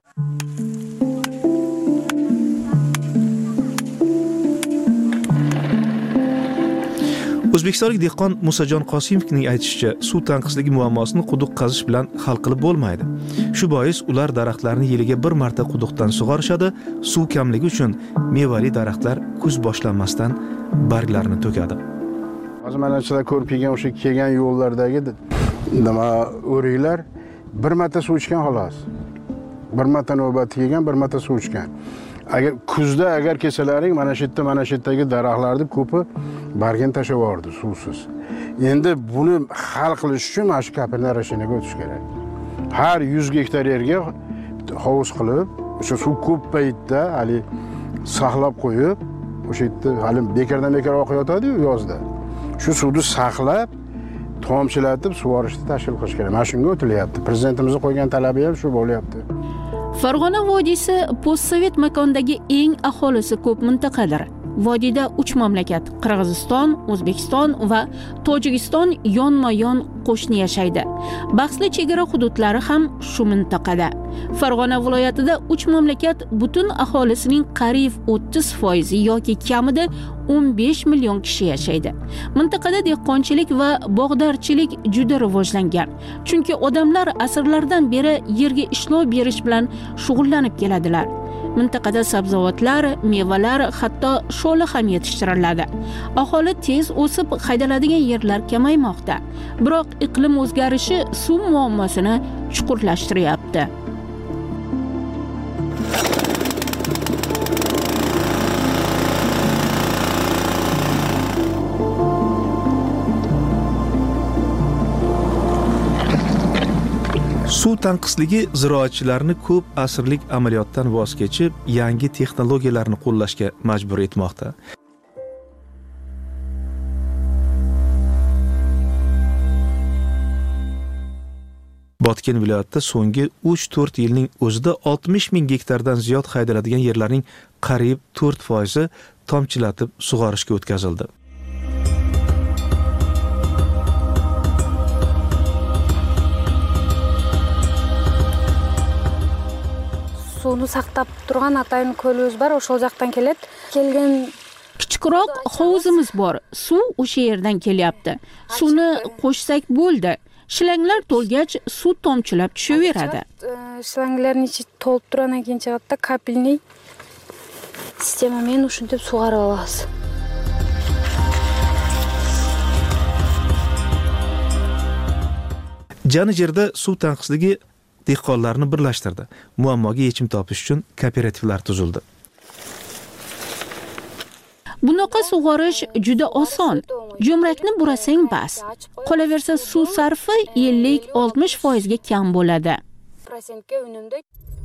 O'zbekistonlik dehqon Musajon Qosimovning aytishicha, suv tanqisligi muammosini quduq qazish bilan hal qilib bo'lmaydi. Shu bois ular daraxtlarni yiliga bir marta quduqdan sug'orishadi. Suv kamligi uchun mevali daraxtlar kuz boshlanmasdan barglarini to'kadi. Hozir mana sizlar ko'rib kelgan o'sha kelgan yo'llardagi nima o'riklar bir marta suv ichgan xolos. Bir marta navbati kelgan, bir marta suv ichgan. Agar kuzda agar kelsalaring mana shu yerda mana shu yerdagi daraxtlarni ko'pi bargini tashlab yubordi suvsiz. Endi buni hal qilish uchun mana shu kapillar rashinaga o'tish kerak. Har yuz gektar yerga hovuz qilib, o'sha suv ko'p paytda hali saqlab qo'yib, o'sha yerda hali bekardan bekar oqayotadi-yu yozda. Shu suvni saqlab, tomchilatib sug'orishni tashkil qilish kerak. Mana shunga o'tilyapti. Prezidentimizning qo'ygan talabi ham shu bo'lyapti. Farg'ona vodiysi postsovet makondagi eng aholisi ko'p mintaqadir. Vodiyda uch mamlakat Qirg'iziston, O'zbekiston va Tojikiston yonma-yon qo'shni yashaydi. Bahsli chegara hududlari ham shu mintaqada. Farg'ona viloyatida uch mamlakat butun aholisining qariyb o'ttiz foiz yoki kamida o'n besh million kishi yashaydi. Mintaqada dehqonchilik va bog'dorchilik juda rivojlangan. Chunki odamlar asrlardan beri yerga ishlov berish bilan shug'ullanib keladilar. Mintaqada sabzavotlar, mevalar, hatto sho'la ham yetishtiriladi. Aholi tez o'sib, haydaladigan yerlar kamaymoqda. Biroq iqlim o'zgarishi suv muammosini chuqurlashtiryapti. Suv tanqisligi ziroatchilarni ko'p asrlik amaliyotdan voz kechib, yangi texnologiyalarni qo'llashga majbur etmoqda. Botken viloyatida so'nggi uch to'rt yilning o'zida oltmish ming gektardan ziyod haydaladigan yerlarning qariyb to'rt foizi tomchilatib sug'orishga o'tkazildi. Suvni saqlab turgan Atayin ko'limiz bor, o'sha yoqdan keladi. Kelgan kichikroq hovuzimiz bor. Suv o'sha yerdan kelyapti. Suvni qo'shsak bo'ldi. Shilanglar to'lgach, suv tomchilab tushaveradi. Shilanglarni ichi to'lib turgandan keyin chiqadi, kapilni sistema men shunday sug'arib olasiz. Jani yerda suv tanqisligi dehqonlarni birlashtirdi. Muammoga yechim topish uchun kooperativlar tuzildi. Bunaqa sug'orish juda oson. Jo'mrakni burasang bas. Qolaversa suv sarfi ellik oltmish foiz ga kam bo'ladi. Prosentga unumda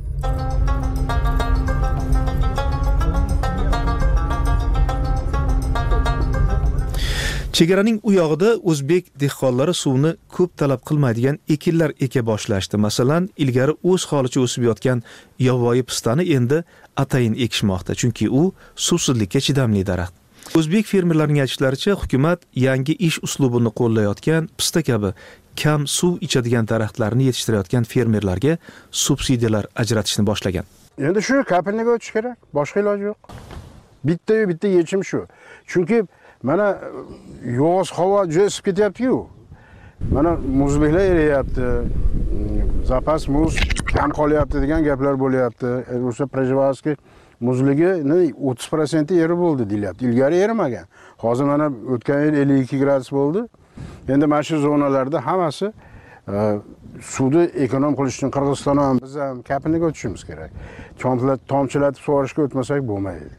Chegaraning u yog'ida o'zbek dehqonlari suvni ko'p talab qilmaydigan ekinlar eka boshlashdi. Masalan, ilgari o'z holicha o'sib yotgan yovvoyi pistani endi atayin ekishmoqda, chunki u suvsizlikka chidamli daraxt. O'zbek fermerlarining aytishlaricha, hukumat yangi ish uslubini qo'llayotgan pista kabi kam suv ichadigan daraxtlarni yetishtirayotgan fermerlarga subsidiyalar ajratishni boshlagan. Endi shu kapilniga o'tish kerak, boshqa iloji yo'q. Bitta-yu bitta yechim shu. Chunki mana yoz havo jesib ketyapti-ku. Mana muzliklar eriyapti. Zapas muz kam qolyapti degan gaplar bo'lyapti. O'sha Prejvalskiy muzligi o'ttiz foiz eri bo'ldi deyilyapti. Ilgari erimagan. Hozir mana o'tgan yil ellik ikki gradus bo'ldi. Endi mana shu zonalarda hammasi suvni ekonom qilish uchun Qirg'iziston ham biz ham kapilniga o'tishimiz kerak. Tomchilatib sug'orishga o'tmasak bo'lmaydi.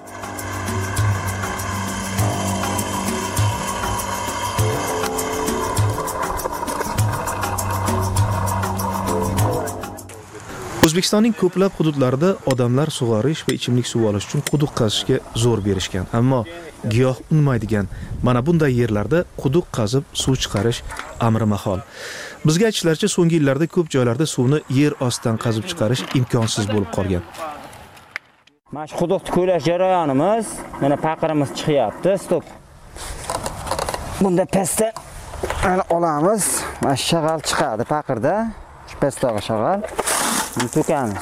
O'zbekistonning ko'plab hududlarida odamlar sug'orish va ichimlik suv olish uchun quduq qazishga zo'r berishgan. Ammo giyoh unmaydigan mana bunday yerlarda quduq qazib suv chiqarish amri mahol. Bizga aytishlaricha, so'nggi yillarda ko'p joylarda suvni yer ostidan qazib chiqarish imkonsiz bo'lib qolgan. Mana shu quduqni ko'lash jarayonimiz, mana paqirimiz chiqyapti, stop. Bunda pasta olamiz, mana shag'al chiqadi paqirda, shu pastaga shag'al. To'kamiz.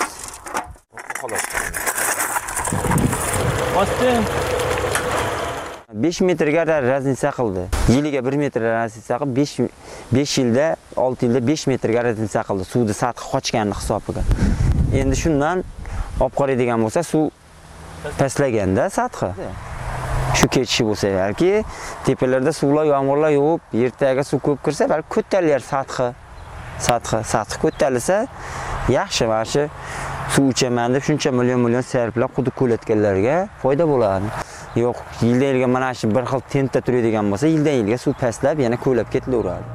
Bosdim. besh metrga raznica qildi. Yiliga bir metr raznica qilib besh yilda, olti yilda besh metrga raznica qildi. Suvni sathi qochgani hisobiga. Endi shundan olib qoladigan bo'lsa, suv pastlaganda sathi. Shu kechishi bo'lsa, balki tepalarda suvlar, yomg'irlar yog'ib, ertaga suv ko'p kirsa, balki ko'talar sathi. Sathi, sathi ko'talisa yaxshi, mana shu suv ichaman deb shuncha million million sarflab quduq ko'latganlarga foyda bo'ladi. Yo'q, yildan yilga mana shu bir xil tentda turadigan bo'lsa, yildan yilga suv pastlab yana ko'lab ketaveradi.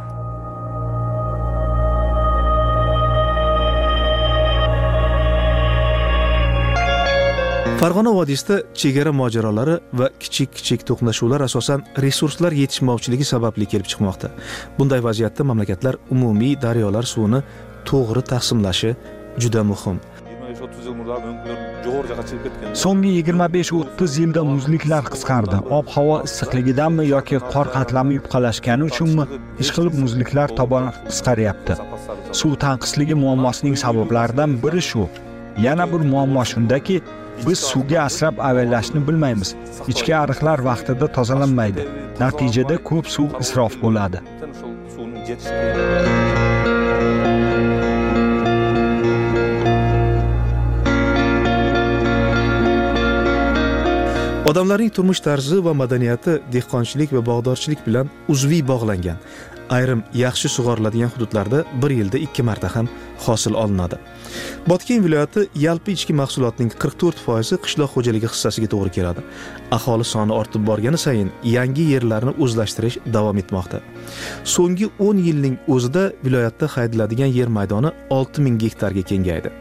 Farg'ona vodiysida chegara mojarolari va kichik-kichik to'qnashuvlar asosan resurslar yetishmovchiligi sababli kelib chiqmoqda. Bunday vaziyatda mamlakatlar umumiy daryolar suvini to'g'ri taqsimlashi juda muhim. So'nggi yigirma besh o'ttiz yilda muzliklar qisqardi. Ob-havo issiqligidanmi yoki qor qatlami yupqalashgani uchunmi ishqilib muzliklar tobora qisqaryapti. Suv tanqisligi muammosining sabablaridan biri shu. Yana bir muammo shundaki, biz suvga asrab avayllashni bilmaymiz. Ichki ariqlar vaqtida tozalanmaydi. Natijada ko'p suv isrof bo'ladi. Odamlarning turmush tarzi va madaniyati dehqonchilik va bog'dorchilik bilan uzviy bog'langan. Ayrim yaxshi sug'oriladigan hududlarda bir yilda ikki marta ham hosil olinadi. Botken viloyati yalpi ichki mahsulotning qirq to'rt foizi qishloq xo'jaligi hissasiga to'g'ri keladi. Aholi soni ortib borgani sayin yangi yerlarni o'zlashtirish davom etmoqda. So'nggi o'n yilning o'zida viloyatda haydaladigan yer maydoni olti ming gektarga kengaydi.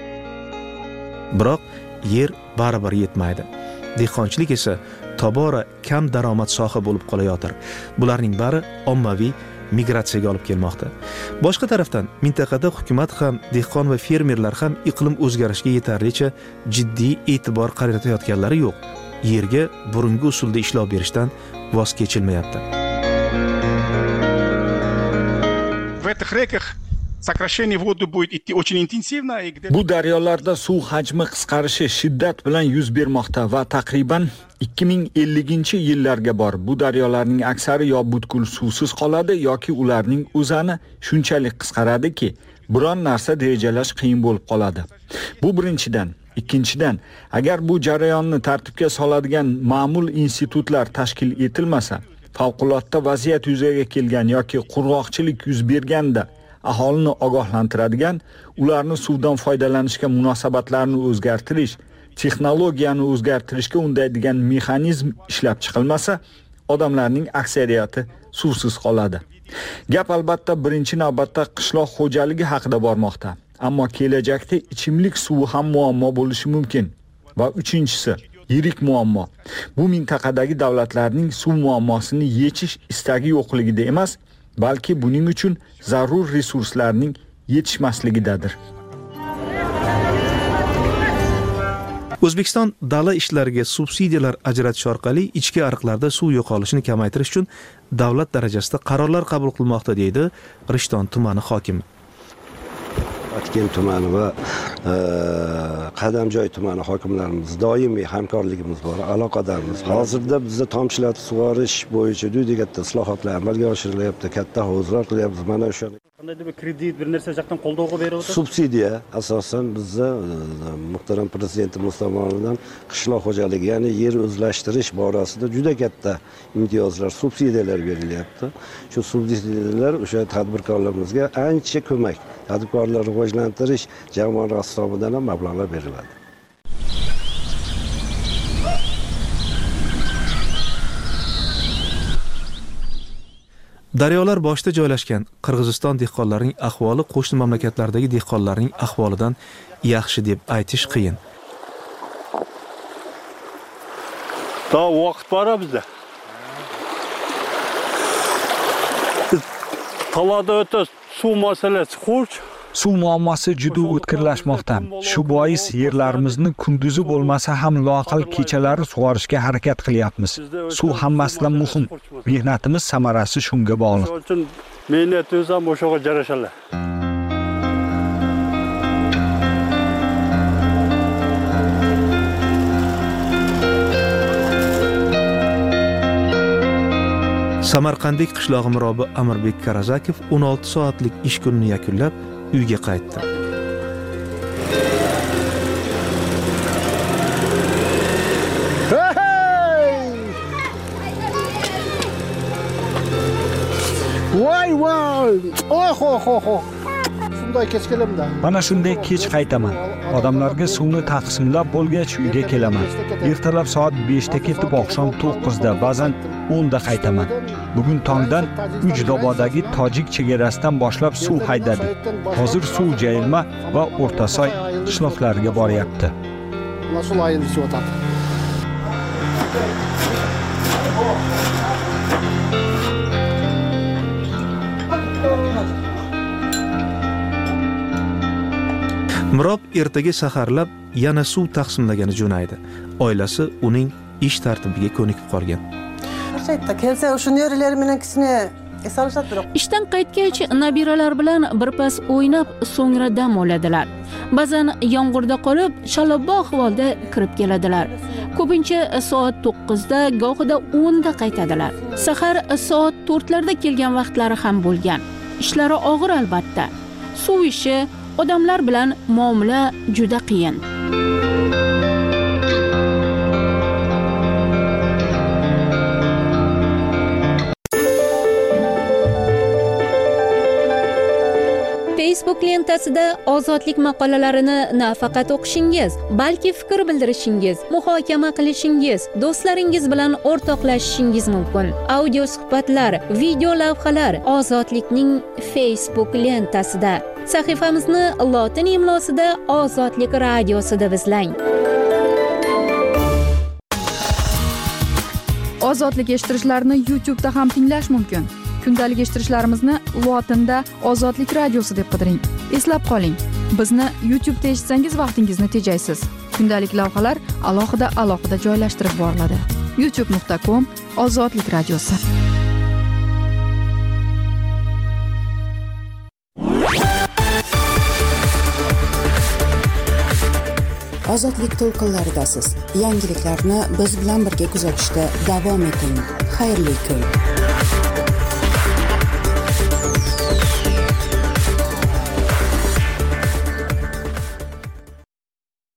Biroq yer baribir yetmaydi. Dehqonchilik esa tobora kam daromad soha bo'lib qolayotir. Bularning bari ommaviy migratsiyaga olib kelmoqda. Boshqa tarafdan mintaqada hukumat ham, dehqon va fermerlar ham iqlim o'zgarishiga yetarlicha jiddiy e'tibor qaratayotganlari yo'q. Yerga burungi usulda ishlov berishdan voz kechilmayapti. В этих реках сокращение воды будет идти очень интенсивно. Bu daryolarda suv hajmi qisqarishi shiddat bilan yuz bermoqda va taqriban ikki ming ellinchi yillarga bor bu daryolarning aksari yo butkul suvsiz qoladi yoki ularning o'zani shunchalik qisqaradiki, biron narsa rejalash qiyin bo'lib qoladi. Bu birinchidan. Ikkinchidan, agar bu jarayonni tartibga soladigan ma'mul institutlar tashkil etilmasa, favqulodda vaziyat yuzaga kelgan yoki qurg'oqchilik yuz berganda aholini ogohlantiradigan, ularni suvdan foydalanishga munosabatlarini o'zgartirish, texnologiyani o'zgartirishga undaydigan mexanizm ishlab chiqilmasa, odamlarning aksariyati suvsiz qoladi. Gap albatta birinchi navbatda qishloq xo'jaligi haqida bormoqda. Ammo kelajakda ichimlik suvi ham muammo bo'lishi mumkin. Va uchinchisi, yirik muammo. Bu mintaqadagi davlatlarning suv muammosini yechish istagi yo'qligida emas, balki buning uchun zarur resurslarning yetishmasligidadir. O'zbekiston dala ishlariga subsidiyalar ajratish orqali ichki ariqlarda suv yo'qolishini kamaytirish uchun davlat darajasida qarorlar qabul qilmoqda, deydi Rishton tumani hokimi. Atken tumani va Qadamjoy tumani hokimlarimiz doimiy hamkorligimiz bor, aloqadormiz. Hozirda bizda tomchilatib sug'orish bo'yicha juda katta islohotlar amalga oshirilyapti, katta hovuzlar qilyapmiz. Mana o'sha qanday deb kredit bir narsa yoqdan qo'llovga beryapti? Subsidiya asosan bizda muhtaram prezidentimiz tomonidan qishloq xo'jaligi, ya'ni yer o'zlashtirish borasida juda katta imtiyozlar, subsidiyalar berilyapti. Shu subsidiyalar o'sha tadbirkorlarimizga ancha ko'mak, tadbirkorlarni rivojlantirish jamoat hisobidan ham mablag'lar beriladi. Daryolar boshida joylashgan Qirg'iziston dehqonlarining ahvoli qo'shni mamlakatlardagi dehqonlarning ahvolidan yaxshi deb aytish qiyin. Da vaqt bor bizda. Talada o'ta suv masalasi qo'sh. Suv muammosi juda o'tkirlashmoqda. Shu bois yerlarimizni kunduzi bo'lmasa ham loaqal kechalari sug'orishga harakat qilyapmiz. Suv hammasidan muhim. Mehnatimiz samarasi shunga bog'liq. Mehnatimiz ham o'shaga jarashadi. Samarqandlik qishlog'i mirobi Amirbek Karazakov o'n olti soatlik ish kunini yakunlab uyga qaytdi. Voy voy! Oh oh oh oh! Shunday kech kelamda. Mana shunday kech qaytaman. Odamlarga suvni taqsimlab bo'lgach uyga kelaman. Ertalab soat beshda ketib, oqshom to'qqizda, ba'zan o'nda qaytaman. Bugun tongdan Ujdobodagi tojik chegarasidan boshlab suv haydadik. Hozir suv Jayilma va O'rtasoy qishloqlariga boryapti. Nasıl ayılışı o'tadi? Mirob ertaga saharlab yana suv taqsimlagani jo'naydi. Oilasi uning ish tartibiga ko'nikib qolgan. Ishdan qaytgach, nabiralar bilan birpas o'ynab, so'ngra dam oladilar. Ba'zan yomg'irda qolib, shalabbo ahvolda kirib keladilar. Ko'pincha soat to'qqizda, gohida o'nda qaytadilar. Sahar soat to'rtlarda kelgan vaqtlari ham bo'lgan. Ishlari og'ir albatta. Suv ishi, odamlar bilan muomala juda qiyin. Facebook lentasida ozodlik maqolalarini nafaqat o'qishingiz, balki fikr bildirishingiz, muhokama qilishingiz, do'stlaringiz bilan o'rtoqlashishingiz mumkin. Audio suhbatlar, video lavhalar Ozodlikning Facebook lentasida. Sahifamizni lotin imlosida Ozodlik radiosi deb izlang. Ozodlik eshittirishlarni YouTube da ham tinglash mumkin. Kundalik eshittirishlarimizni lotinda Ozodlik radiosi deb qidiring. Eslab qoling, bizni YouTube'da eshitsangiz vaqtingizni tejaysiz. Kundalik lavhalar alohida alohida joylashtirib boriladi. youtube nuqta com Ozodlik radiosi. Ozodlik to'lqinlaridasiz. Yangiliklarni biz bilan birga kuzatishda davom eting. Xayrli kun.